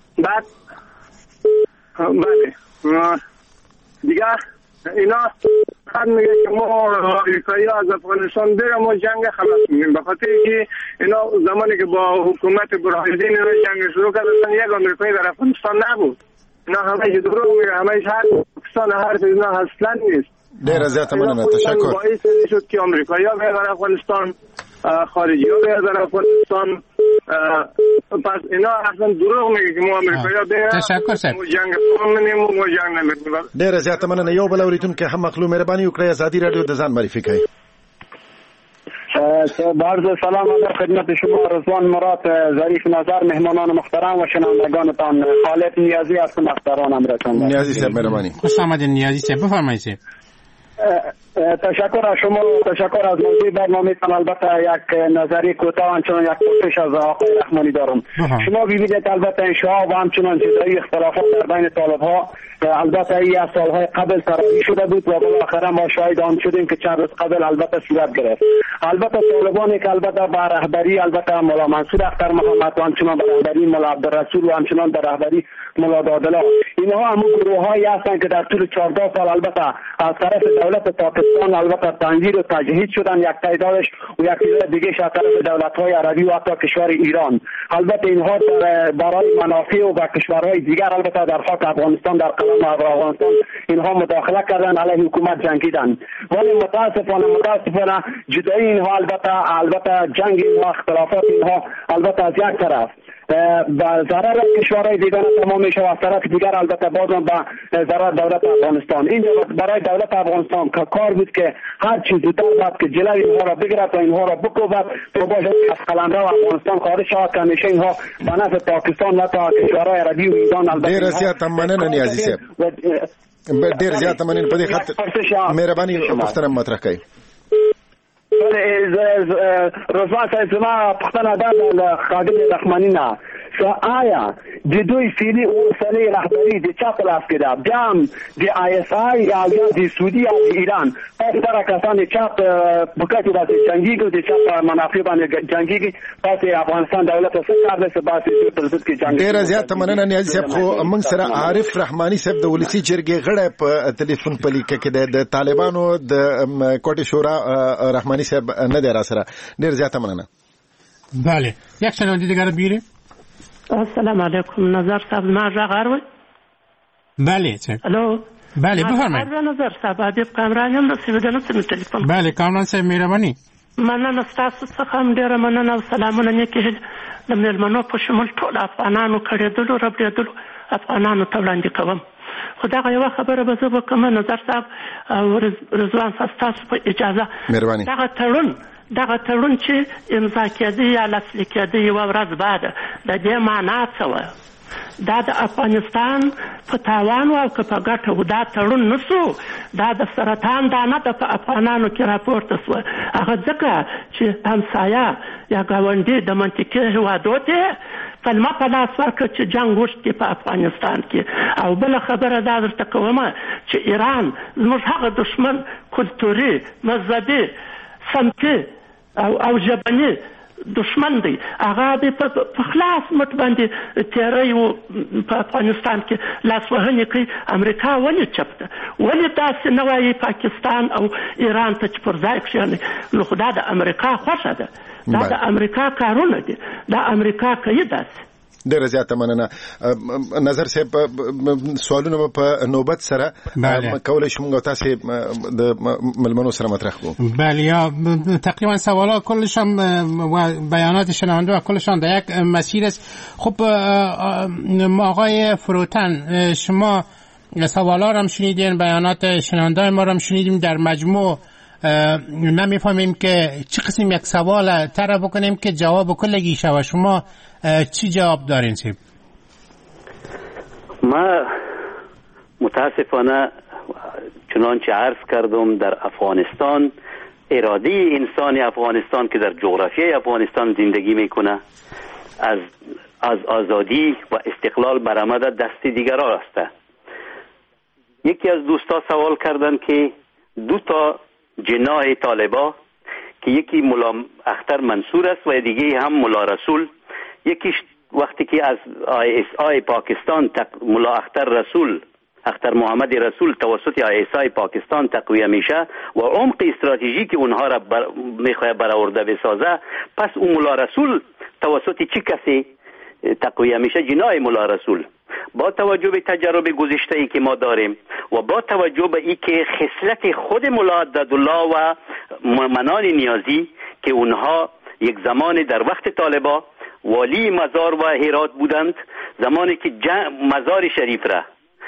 بله دیگه اینا خواهد میگه که ما امریکایی از افغانستان بریم ما جنگ خلاص میگیم، به خاطر که اینا زمانی که با حکومت برهانالدین اینا جنگ شروع کردن یک امریکایی در افغانستان نبود. اینا همه دروغ میگه، همه حرف پاکستان حرف اینا اصلا نیست. ډیره زیاته مننه، تشکر. باعث شد که امریکایی ها در افغانستان، خارجی ها در افغانستان، پس اینا اصلا دروغ میگه که ما امریکایی ها بریم تشکر صاحب جنگ منیم و ما جنگ نمیکنیم. ډیره زیاته مننه. یو بل اوریدونکو هم مخلو مهرباني وکړئ ازادي رادیو د ځان معرفي کړئ. عرض سلام در خدمت شما رضوان مراد ظریف نظر، مهمانان محترم و شنوندگانتان. خالد نیازی هستم از تهران رساندم. نیازی صاحب مهربانی. خوش آمدید نیازی صاحب، بفرمایید. تشکر از شما، تشکر از موضوع برنامه تان. البته یک نظری کوتاه همچنان یک پرسش از آقای رحمانی دارم. شما ببینید البته انشاء و همچنان جدایی اختلافات در بین طالب‌ها البته ای از سالهای قبل تراحی شده بود و بالاخره ما شاهد آن شدیم که چند روز قبل البته صورت گرفت. البته طالبانی که البته با رهبری البته مولا منصور اختر محمد و همچنان با رهبری مولا عبدالرسول و همچنان با رهبری مولا دادلا، اینها هم گروه‌هایی هستند که در طول 14 سال البته از طرف دولت پاکستان البته تنظیر و تجهیز شدن، یک تعدادش و یک تعداد دیگه از طرف دولت‌های عربی و حتی کشور ایران. البته اینها برای منافع و کشورهای دیگر البته در خاک افغانستان در قلم افغانستان اینها مداخله کردن، علیه حکومت جنگیدن. ولی متاسفانه جدایی اینها البته جنگ اینها، اختلافات اینها البته از یک طرف و ضرر کشورهای دیگر تمام میشه و از طرف دیگر البته بازم به ضرر دولت افغانستان. اینجا برای دولت افغانستان که کار بود که هر چیز زودتر باید که جلوی اینها را بگیرد و اینها را بکوبد تا باشد از قلمرو افغانستان خارج شود که همیشه اینها به نفع پاکستان و تا کشورهای عربی و ایران البته. ډیر زیات مننه نیازی صاحب، ډیر زیات مننه. په دې خاطر مهرباني پوښتنه مطرح کړئ. رضوان صاحب زما پوښتنه ده له خادم رحماني نه، آیا د دوی فعلي اوسنۍ رهبري د چا په لاس کې ده؟ بیا هم د آی اس آی یا د سعودي یا د ایران تاسو دغه کسان د چا په کچه باندې جنګېږي، د چا په منافع باندې جنګېږي، تاسو افغانستان دولت څه کار دی چې باسي پر ضد کې جنګ. ډېره زیاته مننه نیازي صاحب. خو موږ سره عارف رحماني صاحب د ولسی جرګې غړی په ټلیفون په لیکه کې د طالبانو د کوټې شورا رحماني صاحب نه دی را سره. ډېر زیاته مننه. بله یک شنونده دیگر بیره. السلام علیکم. نظر صاحب ما غاروي. بله صاحب. الو. بله بفرمایید. نظر صاحب ادب کامران هم د سیمه ته تلیفون. بله کامران صاحب مهرباني. مننه تاسو څخه هم ډیره مننه او سلامونه نیکه د مېلمنو په شمول ټول افغانانو کړېدلو ربړېدلو افغانانو ته وړاندې کوم. خو دغه یوه خبره به زه وکړم نظر صاحب او رضوان صاحب ستاسو په اجازه. مهرباني. دغه تړون چې امضا کېده یا لاسلیک کېده یوه ورځ بعد د دې معنا څه وه؟ دا د افغانستان په تاوان او که په ګټه و دا تړون نه سو، دا د سرطان دانه ده په افغانانو کې راپورته سوه. هغه ځکه چې همسایه یا ګاونډي د منطقې هېوادو ته کلمه په لاس ورکړه چې جنګ وشتي په افغانستان کې. او بله خبره دا درته کومه چې ایران زموږ هغه دشمن کلتوري، مذهبي، سمتي او ژبني دشمن دی هغه به په خلاص مټ باندې تیری و په افغانستان کې لاسوهنې کوي. امریکا ولې چپ ده؟ ولې داسې نه وایي پاکستان او ایران ته چې پر ځای کښېنئ؟ نو خو دا د امریکا خوښه ده، دا د امریکا کارونه دي، دا امریکا کوي داسې. ډیره زیاته مننه. نظر صاحب سوالونه په نوبت سره کولای شو موږ تاسو د ملمنو سره مطرح کوو. بله، یا تقریبا سوالات کلشان و بیانات شنونده و کلشان در یک مسیر است. خب آقای فروتن، شما سوالات هم شنیدین، بیانات شنونده ما هم شنیدیم. در مجموع نمیفهمیم که چه قسم یک سوال طرح بکنیم که جواب کلگی شود. شما چی جواب دارین سیب؟ ما متاسفانه چنانچه عرض کردم در افغانستان اراده انسان افغانستان که در جغرافیای افغانستان زندگی میکنه از آزادی و استقلال برآمده دست دیگران است. یکی از دوستا سوال کردن که دو تا جناح طالبا که یکی ملا اختر منصور است و دیگه هم ملا رسول، یکیش وقتی که از ISI پاکستان ملا اختر محمد رسول توسط ISI پاکستان تقویه میشه و عمق استراتژیک اونها را میخواد برآورده بسازه، پس اون ملا رسول توسط چی کسی تقویه میشه؟ جناح ملا رسول. با توجه به تجربه گذشته ای که ما داریم و با توجه به ای که خصلت خود ملا عبدالله و منان نیازی که اونها یک زمان در وقت طالبا والی مزار و هرات بودند، زمانی که مزار شریف را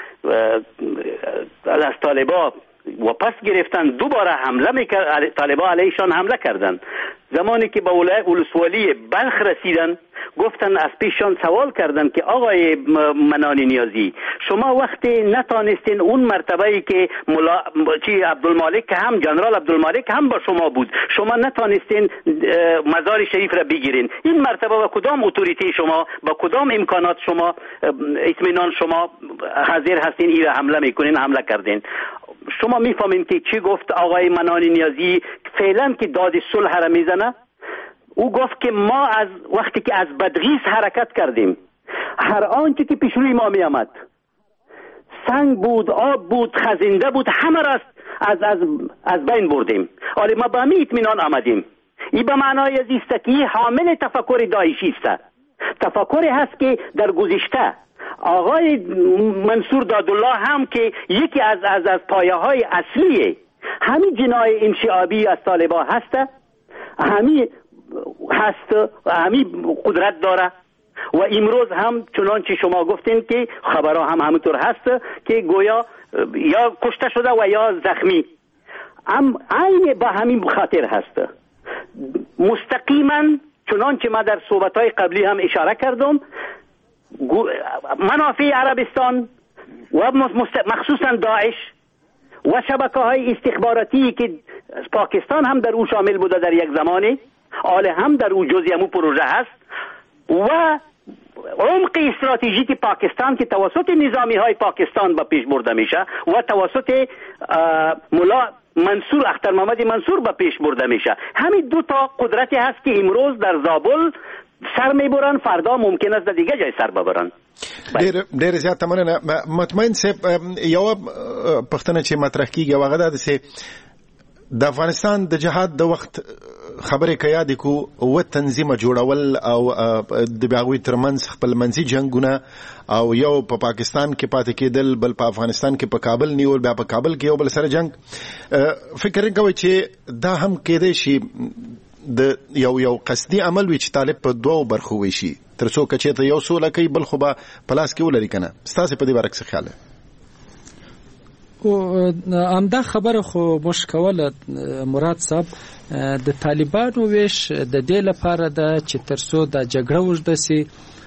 از طالبا و پس گرفتن دوباره حمله میکرد، طالبا علیشان حمله کردند. زمانی که به ولسوالی بلخ رسیدن گفتن از پیششان سوال کردن که آقای منانی نیازی شما وقتی نتانستین اون مرتبه‌ای که عبدالمالک هم جنرال عبدالمالک هم با شما بود، شما نتانستین مزار شریف را بگیرین، این مرتبه با کدام اتوریتی شما با کدام امکانات شما اطمینان شما حاضر هستین این را حمله میکنین؟ حمله کردین. شما میفهمین که چی گفت آقای منانی نیازی فعلا که داد صلح را میزنه؟ او گفت که ما از وقتی که از بدغیس حرکت کردیم هر آنچه که پیش روی ما می آمد، سنگ بود، آب بود، خزنده بود، همه را از بین بردیم. ولی ما به همین اطمینان آمدیم. این به معنای است که حامل تفکر داعشی است. تفکری هست که در گذشته آقای منصور دادالله هم که یکی از پایه های اصلی همین جناح انشعابی از طالبا هست، همین قدرت داره و امروز هم چنانچه شما گفتین که خبرها هم همونطور هست که گویا یا کشته شده و یا زخمی، عین با همین خاطر هست. مستقیما چنانچه ما در صحبت‌های قبلی هم اشاره کردم، منافع عربستان و مخصوصا داعش و شبکه‌های استخباراتی که پاکستان هم در او شامل بوده در یک زمانی، آله هم در او جزئی همون پروژه هست و عمق استراتژیک پاکستان که توسط نظامی‌های پاکستان به پیش برده میشه و توسط ملا منصور اختر محمد منصور به پیش برده میشه. همین دو تا قدرتی هست که امروز در زابل سر میبرن، فردا ممکن است در دیگه جای سر ببرن. ډېر زیات مننه. مطمئن صاحب، یو پښتنه چې مطرح کیږي هغه ده چې د افغانستان د جهاد د وخت خبرې کیا د کو و تنظیم جوړول او د باغوي ترمنځ خپل منځي جنگونه او یو په پاکستان کې پاتې کېدل، بل په افغانستان کې په کابل نیول، بیا په کابل کې یو بل سره جنگ. فکر کوي چې دا هم کېدای شي د یو قصدي عمل وي چې طالب په دوو برخو وشي ترڅو کچې ته یو سوله کوي بل خو به پلاس کې ولري کنه. ستاسو په دې باره کې څه خیال دی؟ او امدا خبره خو مشکوله مراد صاحب، د طالبانو ویش د دې لپاره ده چې ترڅو د جګړه وژده سي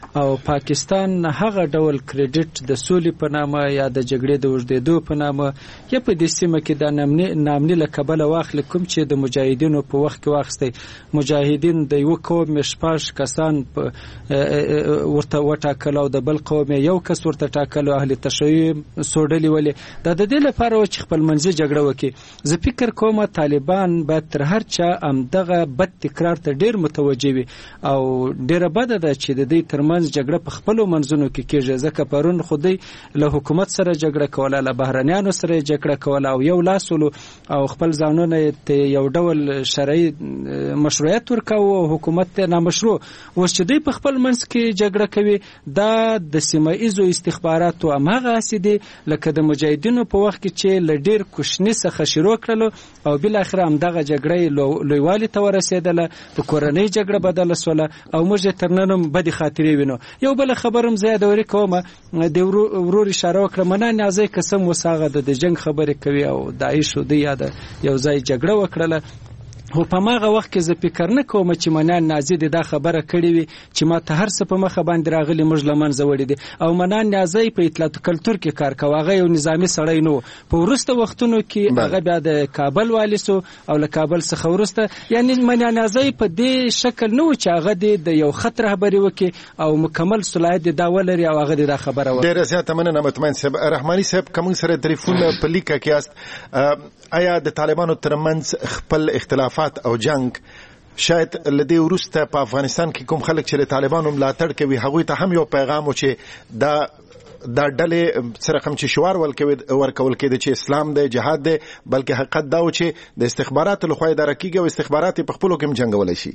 او پاکستان هغه ډول کریډټ د سولې په نامه یا د جګړې د اوږدېدو په نامه یا په دې سیمه کې د نامني له کبله واخلي، کوم چې د مجاهدینو په وخت کې واخیستی. مجاهدین د یو قوم شپږ کسان ورته وټاکل او د بل قوم یو کس ورته ټاکل، اهل تشیع سوډلې ولې دا د دې لپاره چې خپل منځي جګړه وکړي. زه فکر کوم طالبان باید تر هر چا همدغه بد تکرار ته ډیر متوجه وي او ډیره بده ده چې د دې ترمنځ جګړه په خپلو منځونو کې کېږي، ځکه پرون خو دوی له حکومت سره جګړه کوله، له بهرنیانو سره جګړه کوله او یو لاس ولو او خپل ځانونه ته یو ډول شرعي مشروعیت ورکاوه او حکومت ته نامشروع. اوس چې دوی په خپل منځ کې جګړه کوي دا د سیمه ایزو استخباراتو هماغه هسې دي لکه د مجاهدینو په وخت کې چې له ډېر کوشني څخه شروع کړلو او بالاخره همدغه جګړه لویوالي ته ورسېدله، د کورنۍ جګړه بدله سوله او موږ یې تر نن هم بدې خاطرې وینو. یو بله خبره هم زه یادوري کوم، د ورور اشاره وکړه منان نیازی قسم اوس هغه د جنګ خبرې کوي او داعش و دوی یاده یو ځای جګړه وکړله. خو په ماغه وخت کې زه فکر نه کوم چې منان نیازی دا خبره کړې وي چې ما ته هر څه په مخه باندې راغلي موږ له منځه وړي دي. او منان نیازی په اطلاعات کلتور کې کار کوي، هغه یو نظامي سړی نه و. په وروسته وختونو کې هغه بیا د کابل والی سو او له کابل څخه وروسته یعنی منان نیازی په دې شکل نه و چې هغه د یو خط رهبري وکړي او مکمل صلاحیت دا ولري او هغه دا خبره وکړي. ډېره زیاته مننه مطمئن صاحب. رحماني صاحب کوم سره ټلیفون په لیکه کې است، آیا د طالبانو ترمنځ خپل اختلافات او جنگ شاید لدی ورسته په افغانستان کې کوم خلک چې له طالبانو ملاتړ کوي هغوی ته هم یو پیغام و چې دا ډلې سره کوم چې شعار ورکول کېده چې اسلام دی، جهاد دی، بلکې حقیقت دا و چې د استخباراتو لخوا اداره کېږي او استخبارات په خپلو کې هم جنګولی شي؟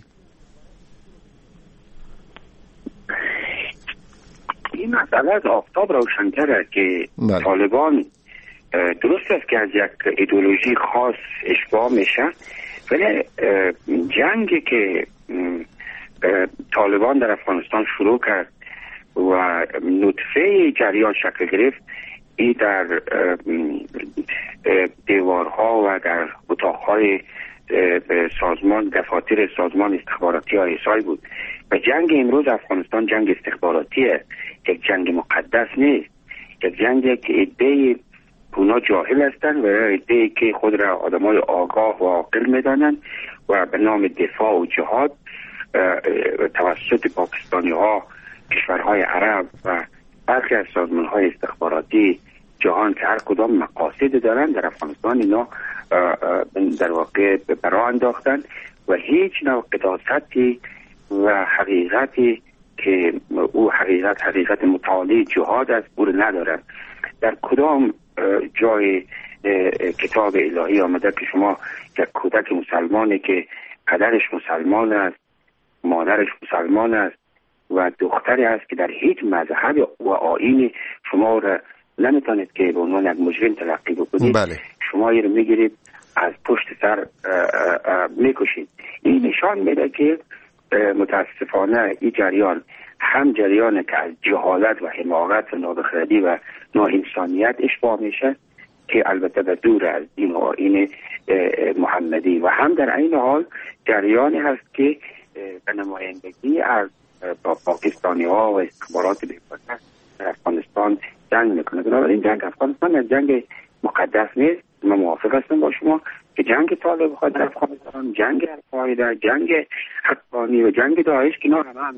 این مسئله از آفتاب روشن‌تره که طالبان درست است که از یک ایدئولوژی خاص اشباع میشه، ولی جنگی که طالبان در افغانستان شروع کرد و نطفه جریان شکل گرفت، این در دیوارها و در اتاقهای سازمان دفاتر سازمان استخباراتی آیسای بود و جنگ امروز افغانستان جنگ استخباراتیه، یک جنگ مقدس نیست، یک جنگی که ایده اونا جاهل هستند و ایده که خود را آدمای آگاه و عاقل میدانند و به نام دفاع و جهاد توسط پاکستانی ها، کشورهای عرب و برخی از سازمان های استخباراتی جهان که هر کدام مقاصد دارند در افغانستان اینا در واقع برا انداختن و هیچ نوع قداستی و حقیقتی که او حقیقت متعالی جهاد است او ندارند. در کدام جای کتاب الهی آمده که شما یک کودک مسلمانی که پدرش مسلمان است، مادرش مسلمان است و دختری است که در هیچ مذهب و آیین شما را نمیتونید که به عنوان یک مجرم تلقی بکنید، شما این رو میگیرید از پشت سر میکشید. این نشان میده که متاسفانه این جریان هم جریانه که از جهالت و حماقت و نابخردی و ناانسانیت اشباع میشه که البته به دور از دین و آیین محمدی، و هم در این حال جریانی هست که به نمایندگی از پاکستانی ها و استخبارات بی‌پرده در افغانستان جنگ میکنه. بنابراین جنگ افغانستان از جنگ مقدس نیست. من موافق هستم با شما که جنگ طالبان در افغانستان، جنگ القاعده، جنگ حقانی و جنگ داعش که اینا هم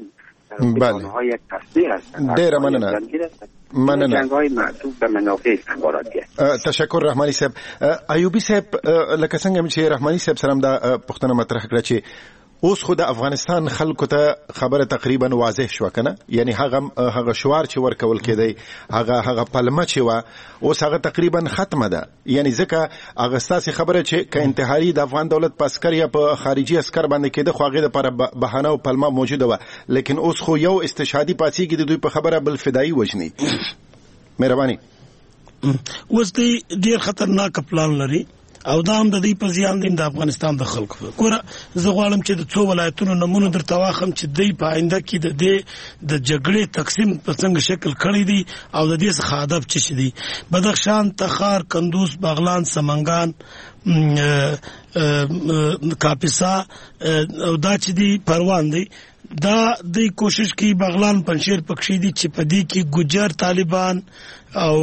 های تصدیح هستند. ډیره مننه. جنگ‌های معطوف به منافع استخباراتی است. تشکر رحماني صاحب. ایوبي صاحب لکه څنګه چې رحماني صاحب سره دا پوښتنه مطرح کړه چې اوس خو د افغانستان خلکو ته خبره تقریبا واضح شو کنه، یعنی هغه شعار چې ورکول کېدی هغه پلمه چې وا اوس هغه تقریبا ختمه ده، یعنی ځکه هغه ستاسو خبره چې ک انتحاري د افغان دولت په عسكر یا په خارجي عسكر باندې کېده خو هغه لپاره بهانه او پلمه موجوده و، لیکن اوس خو یو استشهادي پاتېږي د دوی په خبره بل فدایي وجني. مهرباني. اوس دی ډیر خطرناک پلان لري او دا هم د دې په ځان د افغانستان د خلکو ګوره. زه غواړم چې د څو ولایتونو نمونه درته واخلم چې دوی په آینده کې د جګړې تقسیم په څنګه شکل کړی دی او د دې څخه هدف څه دی. بدخشان، تخار، کندوز، بغلان، سمنګان، کاپیسا او دا چې دی پروان دی دا د کوشش کی بغلان پنشیر پکشي دي چې پدې کې ګجر طالبان او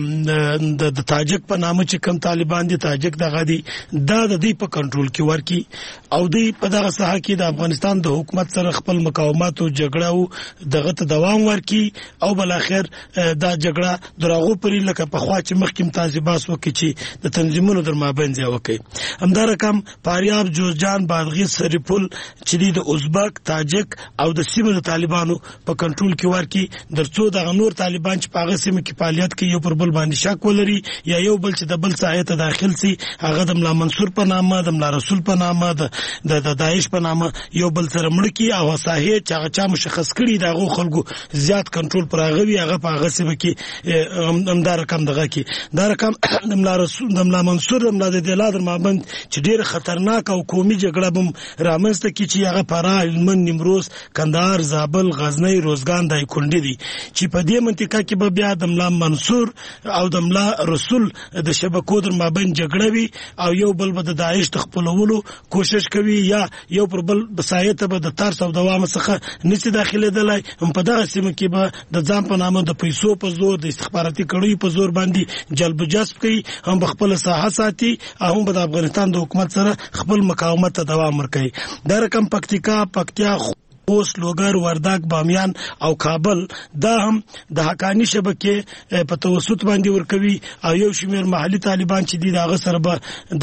د تاجک په نامه چې کم طالبان دي تاجک دغه دي دا د دې په کنټرول کې ورکی او دوی په دغه ساحه کې د افغانستان د حکومت سره خپل مقاومت او جګړه او دغه ته دوام ورکی او بل اخر دا جګړه دراغو پرې لکه په خوا چې مخکیم تعذيبات وکړي چې د تنظیمونو در مابین ځای وکړي همدار کم پاریاب جوزجان بادغیس سریپول چې د ازبک تاجک او د سیمه د طالبانو په کنټرول کې ورکی درڅو د نور طالبان چې په هغه سیمه کې فعالیت کوي یو پر بل باندې شک ولري یا یو بل چې د بل ساحه ته داخل سي هغه د ملا منصور په نامه د ملا رسول په نامه د داعش په نامه یو بل سره مړ کی او ساحه چې هغه چا مشخص کړي دغه خلکو زیات کنټرول پر هغه وی هغه په هغه سیمه کې همدار کم دغه کې دا رقم د ملا رسول د ملا منصور د ملا د دلادر مابند چې ډیر خطرناک او قومي جګړه بم رامنځته کی چې هغه فراه هلمند نیمروز کندهار زابل غزنی روزګان دای کونډې دي چې په دې منطقه کې به بیا د ملا منصور او د ملا رسول د شبکو در مابین جګړه وی او یو بل به د داعش تخپلولو کوشش کوي یا یو پر بل بسایته به د ترس او دوام څخه نشي داخله دلای هم په دغه سیمه کې به د ځان په نامه د پیسو په زور د استخباراتي کړیو په زور باندې جلب جذب کوي هم خپل ساحه ساتي او هم د افغانستان د حکومت سره خپل مقاومت ته دوام ورکوي دا رقم پکتیا اوس لوګر وردګ بامیان او کابل دا هم د حقانی شبکې په توسط باندې ورکوي او یو شمیر محلي طالبان چې دي دغه سره به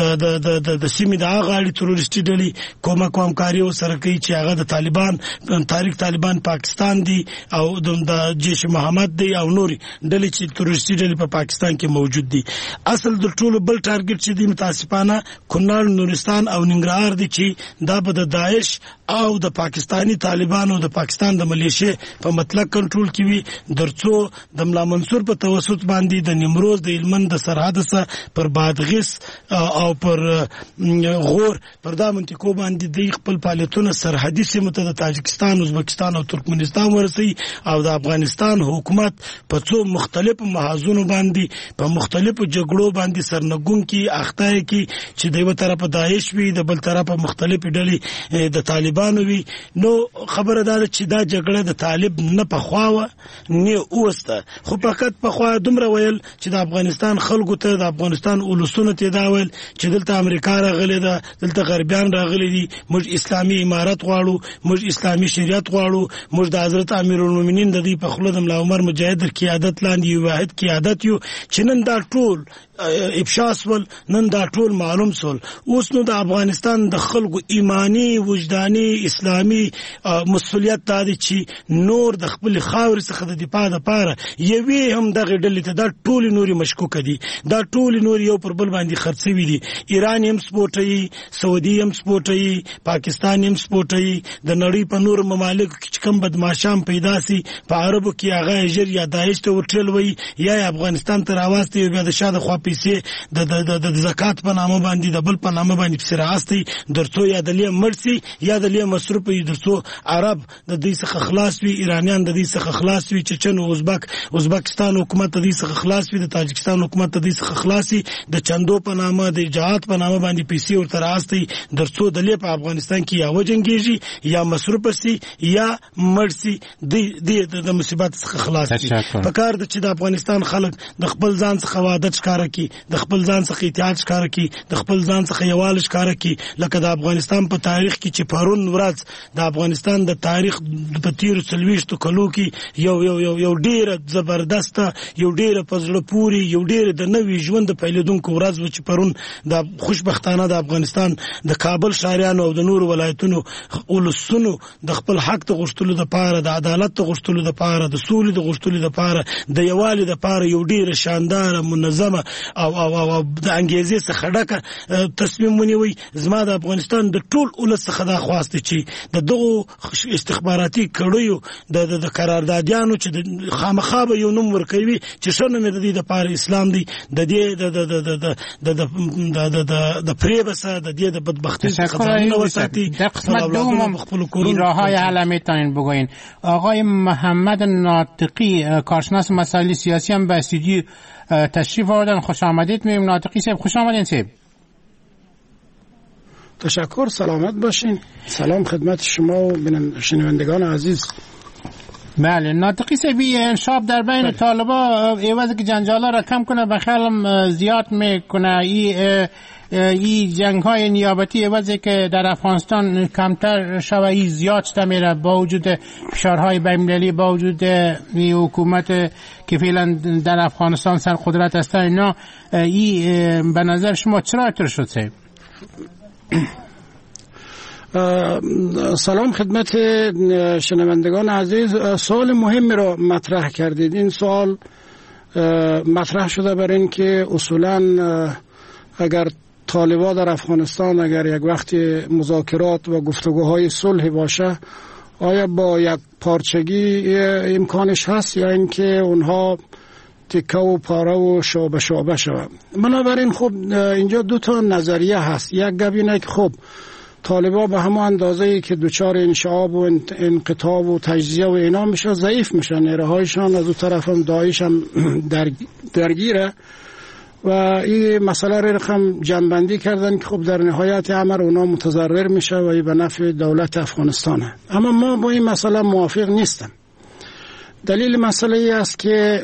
د سیمې د غاړي تروریستي ډلې کومکاري سره کوي چې هغه د طالبان تاریخ طالبان پاکستان دي او د جيش محمد دي او نوري ډلې چې تروریستي ډلې په پاکستان کې موجود دي اصل د ټولو بل ټارګټ چې دي متاسفانه کونړ نورستان او ننګرهار دي چې دا به د داعش او د پاکستاني طالبانو د پاکستان د ملیشیا په مطلق کنټرول کې وي درڅو د ملا منصور په توسط باندې د نیمروز د هلمند د سرحد سره پر بادغیس او پر غور پر دا منطقو باندې د خپل فعالیتونو سرحدي سیمه ته د تاجکستان ازبکستان او ترکمنستان ورسي او د افغانستان حکومت په څو مختلفو محاذونو باندې په مختلفو جګړو باندې سرنګون کې اخته کې چې د یو طرف داعش وي د بل طرف مختلفې ډلې د طالبانو وي نو خبره ده چې دا جګړه د طالب نه پخواوه نه اوسته خو فقط پخوا دومره ویل چې د افغانستان خلکو ته د افغانستان اولسونو ته دا ویل چې دلته امریکا راغلي ده دلته غربیان راغلي دي موږ اسلامي امارت غواړو موږ اسلامي شریعت غواړو موږ د حضرت امیرالمؤمنین د دې په خلود ملا عمر مجاهد قیادت لاندې یو واحد قیادت یو چې نن دا ټول افشاس ول نن دا ټول معلوم سول اوس نو د افغانستان د خلکو ایمانی وجداني اسلامي مسؤلیت دی چې نور د خپل خاور څخه د دفاع لپاره یوي هم دغه ډلې ته دا ټول نوري مشکوک دي دا ټول نور یو پر بل باندې خرڅوي دي ایران هم سپورټي سعودي هم سپورټي پاکستان هم سپورټي د نړۍ په نور ممالک کې کم بدمعشان پیدا سي په عربو کې هغه اجر یا داعش ته ورټل وي یا افغانستان ته راوستي بیا د شاده خوا پیسې د زکات په نامه باندې د بل په نامه باندې سراستي درڅو یا د لې مرسي یا د لې مصرف درڅو عرب د دې څخه خلاص وي ایرانیان د دې څخه خلاص وي چچن او ازبکستان حکومت د دې څخه خلاص وي د تاجکستان حکومت د دې څخه خلاصي د چندو په نامه د جهاد په نامه باندې پیسې ورته راستي درڅو د لې په افغانستان کې یا وجنګيږي یا مصرف سي یا مرسي د مصیبت څخه خلاص دي په کار د چې د افغانستان خلک د خپل ځان څخه وعده ښکارا کی د خپل ځان څخه اتحاد ښکارا کی د خپل ځان څخه یووالی ښکارا کی لکه د افغانستان په تاریخ کې چې پرون ورځ د افغانستان د تاریخ په تیر 40 کلو کې یو ډیر زبردست یو ډیر پزړه پوری یو ډیر د نوې ژوند پیلېدونکو ورځ و چې پرون د خوشبختانه د افغانستان د کابل شهريانو او د نور ولایتونو ولسونو د خپل حق ته غوښتلو د پاره د عدالت ته غوښتلو د پاره د سولې د غوښتلو د پاره د یووالي د پاره یو ډیر شاندار منظمه او د انګیزې څخه ډکه تصمیم ونیوي زما د افغانستان د ټول ولس څخه دا خواسته چې دغه استخباراتي کړیو د قراردادیانو چې خامخا به یو نوم ورکوي چې شنه مې د دې د پاره اسلام دی د دې د پریبسه د دې د بدبختی خزانه وساتي در قسمت دوم راههای حل میتونین بگوین. آقای محمد ناطقی کارشناس مسائل سیاسی هم به استودیو تشریف آوردن. خوش آمدید. میم ناطقی صاحب خوش آمدین. صاحب تشکر، سلامت باشین. سلام خدمت شما و شنوندگان عزیز. بله، ناطقی سبی انشاب در بین طالبا ایوازی که جنجالا را کم کنه بخیالم زیاد میکنه. ای جنگ های نیابتی ایوازی که در افغانستان کمتر شوه ای زیاد شده میره با وجود فشارهای بین‌المللی، با وجود حکومت که فعلا در افغانستان سر قدرت هستن. اینا به نظر شما چرا اینطور شد صاحب؟ سلام خدمت شنوندگان عزیز. سوال مهمی را مطرح کردید. این سوال مطرح شده برای این که اصولا اگر طالبان در افغانستان اگر یک وقت مذاکرات و گفتگوهای صلح باشه، آیا با یک پارچگی امکانش هست یا اینکه اونها تکه و پاره و شعبه شعبه شود؟ بنابراین خب اینجا دو تا نظریه هست. یک گپ اینه که خب طالبان به همون اندازه‌ای که دوچار انشعاب و انقطاع و تجزیه و اینا میشه ضعیف میشن، نیروهایشان از اون طرف هم داعش هم درگیره و این مسئله را رقم جنبندی کردن که خب در نهایت امر اونا متضرر میشه و این به نفع دولت افغانستانه. اما ما با این مسئله موافق نیستم. دلیل مسئله ای است که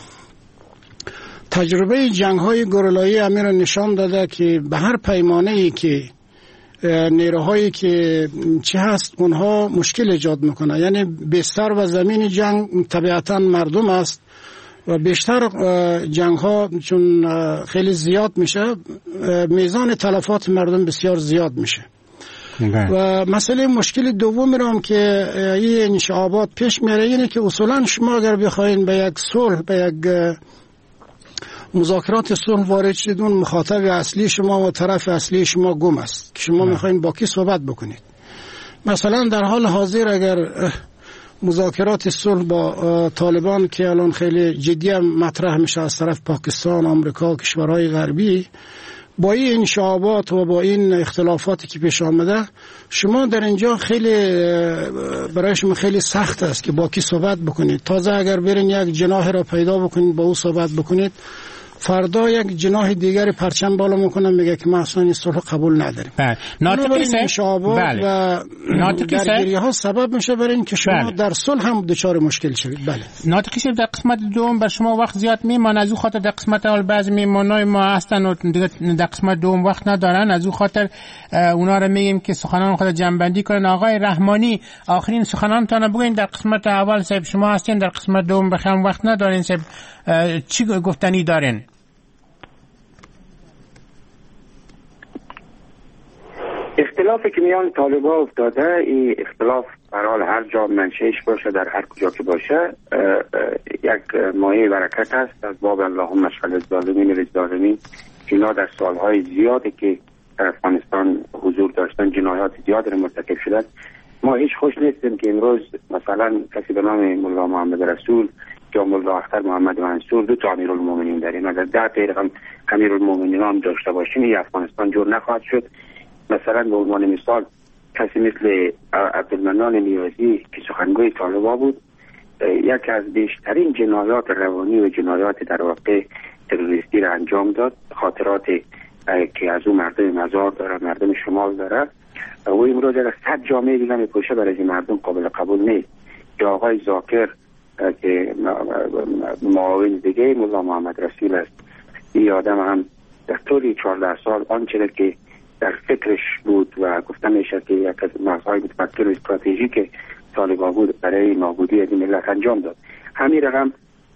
تجربه جنگ های گریلایی امیر نشان داده که به هر پیمانه ای که نیروهایی که چه هست اونها مشکل ایجاد میکنه. یعنی بستر و زمین جنگ طبیعتا مردم است و بیشتر جنگ ها چون خیلی زیاد میشه میزان تلفات مردم بسیار زیاد میشه. و مسئله مشکل دومی رو هم که این انشعابات پیش میاره اینه که اصولا شما اگر بخواین به یک صلح، به یک مذاکرات صلح وارد شدید، اون مخاطب اصلی شما و طرف اصلی شما گم است که شما میخواین با کی صحبت بکنید. مثلا در حال حاضر اگر مذاکرات صلح با طالبان که الان خیلی جدی مطرح میشه از طرف پاکستان، آمریکا، کشورهای غربی، با این انشعابات و با این اختلافاتی که پیش آمده، شما در اینجا خیلی برای شما خیلی سخت است که با کی صحبت بکنید. تازه اگر برین یک جناح را پیدا بکنید با او صحبت بکنید، فردا یک جناح دیگری پرچم بالا میکنه میگه که ما اصلا این صلح قبول نداریم. ناطقی انشعابات و درگیری‌ها ها سبب میشه برای اینکه شما در صلح هم دچار مشکل شوید. بله. ناطقی صاحب، در قسمت دوم بر شما وقت زیاد میمانه، از اون خاطر در قسمت اول بعضی میمانای ما هستن و دیگه در قسمت دوم وقت ندارن، از اون خاطر اونا رو میگیم که سخنان خود جنبندی کنن. آقای رحمانی، آخرین سخنانتون بگین. در قسمت اول صاحب شما هستین، در قسمت دوم بخوام وقت ندارین صاحب، چی گفتنی دارین؟ اختلافی که میان طالبان افتاده، این اختلاف برحال هر جا منشهش باشه، در هر کجا که باشه، یک مایه برکت هست از باب اللهم اشغل الظالمین بالظالمین. اینا در سالهای زیادی که در افغانستان حضور داشتن جنایات زیاد را مرتکب شدن. ما هیچ خوش نیستیم که امروز مثلا کسی به نام ملا محمد رسول یا ملا اختر محمد منصور دو تا امیرالمومنین داریم. اگر 10 تا امیرالمومنین هم داشته باشیم این افغانستان جور نخواهد شد. مثلا به عنوان مثال کسی مثل عبدالمنان نیازی که سخنگوی طالبان بود، یکی از بیشترین جنایات روانی و جنایات در واقع تروریستی را انجام داد. خاطرات که از اون مردم مزار داره، مردم شمال داره و امروز اگر 100 جامعه دیگه میپوشه برای این مردم قابل قبول نیست. یا آقای زاکر که معاون دیگه ملا محمد رسول است، این آدم هم در طول 14 سال آنچه که در فکرش بود و گفتن میشه که یک از مغزهای متفکر و استراتژیک طالبان بود برای نابودی از این ملت انجام داد. همین رقم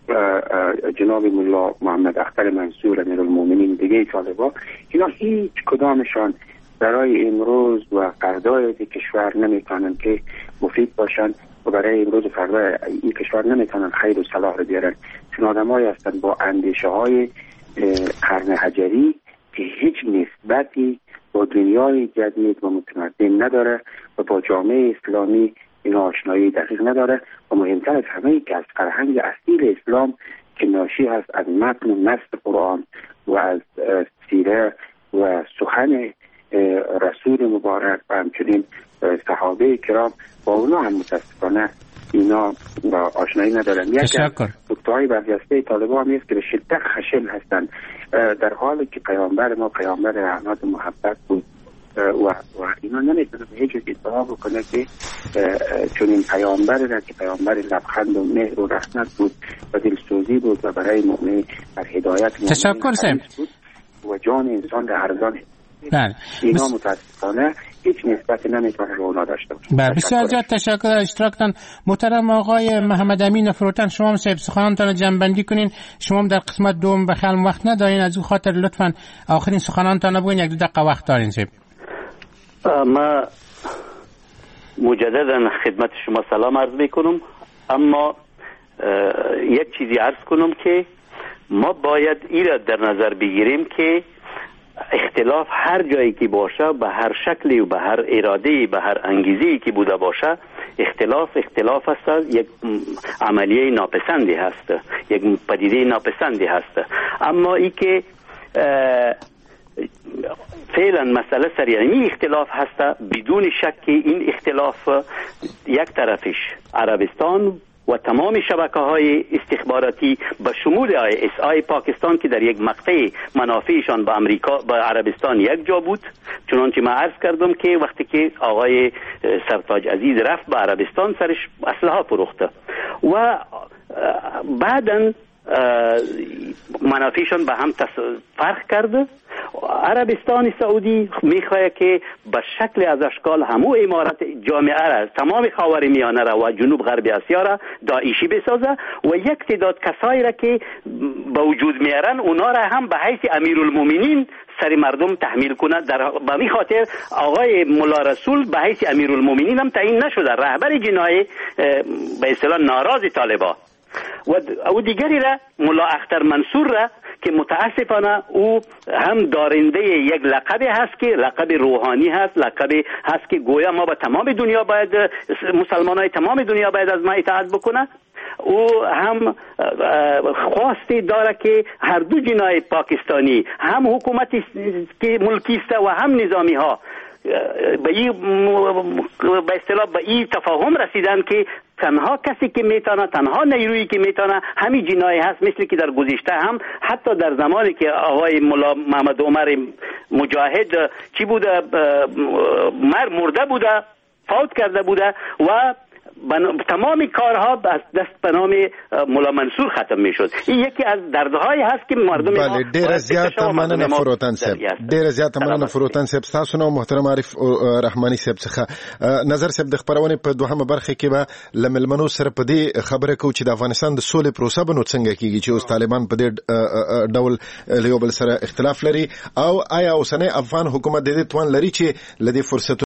جناب ملا محمد اختر منصور امیرالمومنین دیگه طالبان، اینا هیچ کدامشان برای امروز و فردای کشور نمیتونن که مفید باشن و برای امروز و فردای این کشور نمیتونن خیر و صلاح رو بیارن. چون آدمایی هستن با اندیشه های قرن حجری که هیچ نسبتی با دنیای جدید و متمدن نداره و با جامعه اسلامی این آشنایی دقیق نداره و مهمتر از همه که از فرهنگ اصیل اسلام که ناشی هست از متن و نص قرآن و از سیره و سخن رسول مبارک و همچنین صحابه کرام، با اونا هم متاسفانه اینا آشنایی ندارن. یک نکته‌های برجسته طالبان هم است که به شدت خشن هستند، در حالی که پیامبر ما پیامبر رحمت و محبت بود و اینا نمیتونه به هیچ وجه ادعا بکنه که چون این پیامبر را که پیامبر لبخند و مهر و رحمت بود و دلسوزی بود و برای مؤمن بر هدایت تشکر سیم و جان انسان در ارزان بله. اینا متاسفانه هیچ نسبتی نمیتونه رو اونا داشته باشه. بله بسیار زیاد تشکر از اشتراکتان. محترم آقای محمد امین فروتن، شما هم صاحب سخنانتان جمع‌بندی کنین. شما هم در قسمت دوم بخلم وقت ندارین، از او خاطر لطفاً آخرین سخنانتان بگوین، 1-2 دقیقه وقت دارین. صاحب ما مجددا خدمت شما سلام عرض میکنم، اما یک چیزی عرض کنم که ما باید این را در نظر بگیریم که اختلاف هر جایی که باشه، به هر شکلی و به هر اراده‌ای، به هر انگیزه‌ای که بوده باشه، اختلاف است، یک عملیه ناپسندی هست، یک پدیده ناپسندی هست. اما ای که فعلا مسئله سریعی اختلاف هست، بدون شک این اختلاف یک طرفش عربستان و تمام شبکه‌های استخباراتی به شمول ISI پاکستان که در یک مقطع منافعشان به امریکا به عربستان یک جا بود، چنانچه من عرض کردم که وقتی که آقای سرتاج عزیز رفت به عربستان سرش اسلحه فروخته و بعداً منافعشان به هم فرق کرده. عربستان سعودی میخواه که به شکل از اشکال همو امارت جامعه را، تمام خاورمیانه را و جنوب غرب آسیا را داعشی بسازه و یک تعداد کسایی را که به وجود میارن اونا را هم به حیث امیرالمومنین سر مردم تحمیل کنه. به می خاطر آقای مولا رسول به حیث امیرالمومنین هم تعیین نشده، رهبر جناح به اصطلاح ناراض طالبان، و دیگری را مولا اختر منصور را که متاسفانه او هم دارنده یک لقب هست که لقب روحانی هست، لقب هست که گویا ما به تمام دنیا باید، مسلمانای تمام دنیا باید از ما اطاعت بکنه. او هم خواستی داره که هر دو جناح پاکستانی، هم حکومتی که ملکی است و هم نظامی ها، به اصطلاح به این تفاهم رسیدن که تنها کسی که میتونه، تنها نیرویی که میتونه همین جناحی هست، مثل که در گذشته هم حتی در زمانی که آقای مولا محمد عمر مجاهد چی بوده، مرده بوده، فوت کرده بوده و تمام کارها از دست به نام مولا منصور ختم میشد. این یکی از دردهای هست که مردم ما ډیر زیات مننه فروتن صاحب، ډیر زیات مننه فروتن صاحب. تاسو نو محترم عارف رحماني صاحب څخه نظر صاحب د خبرونه په دوهمه برخه کې به لملمنو سره په دې خبره کو چې د افغانستان د سولې پروسه بنو څنګه کیږي چې اوس طالبان په دې ډول له یو بل سره اختلاف لري، او آیا اوسنۍ افغان حکومت د دې توان لري چې لدی فرصت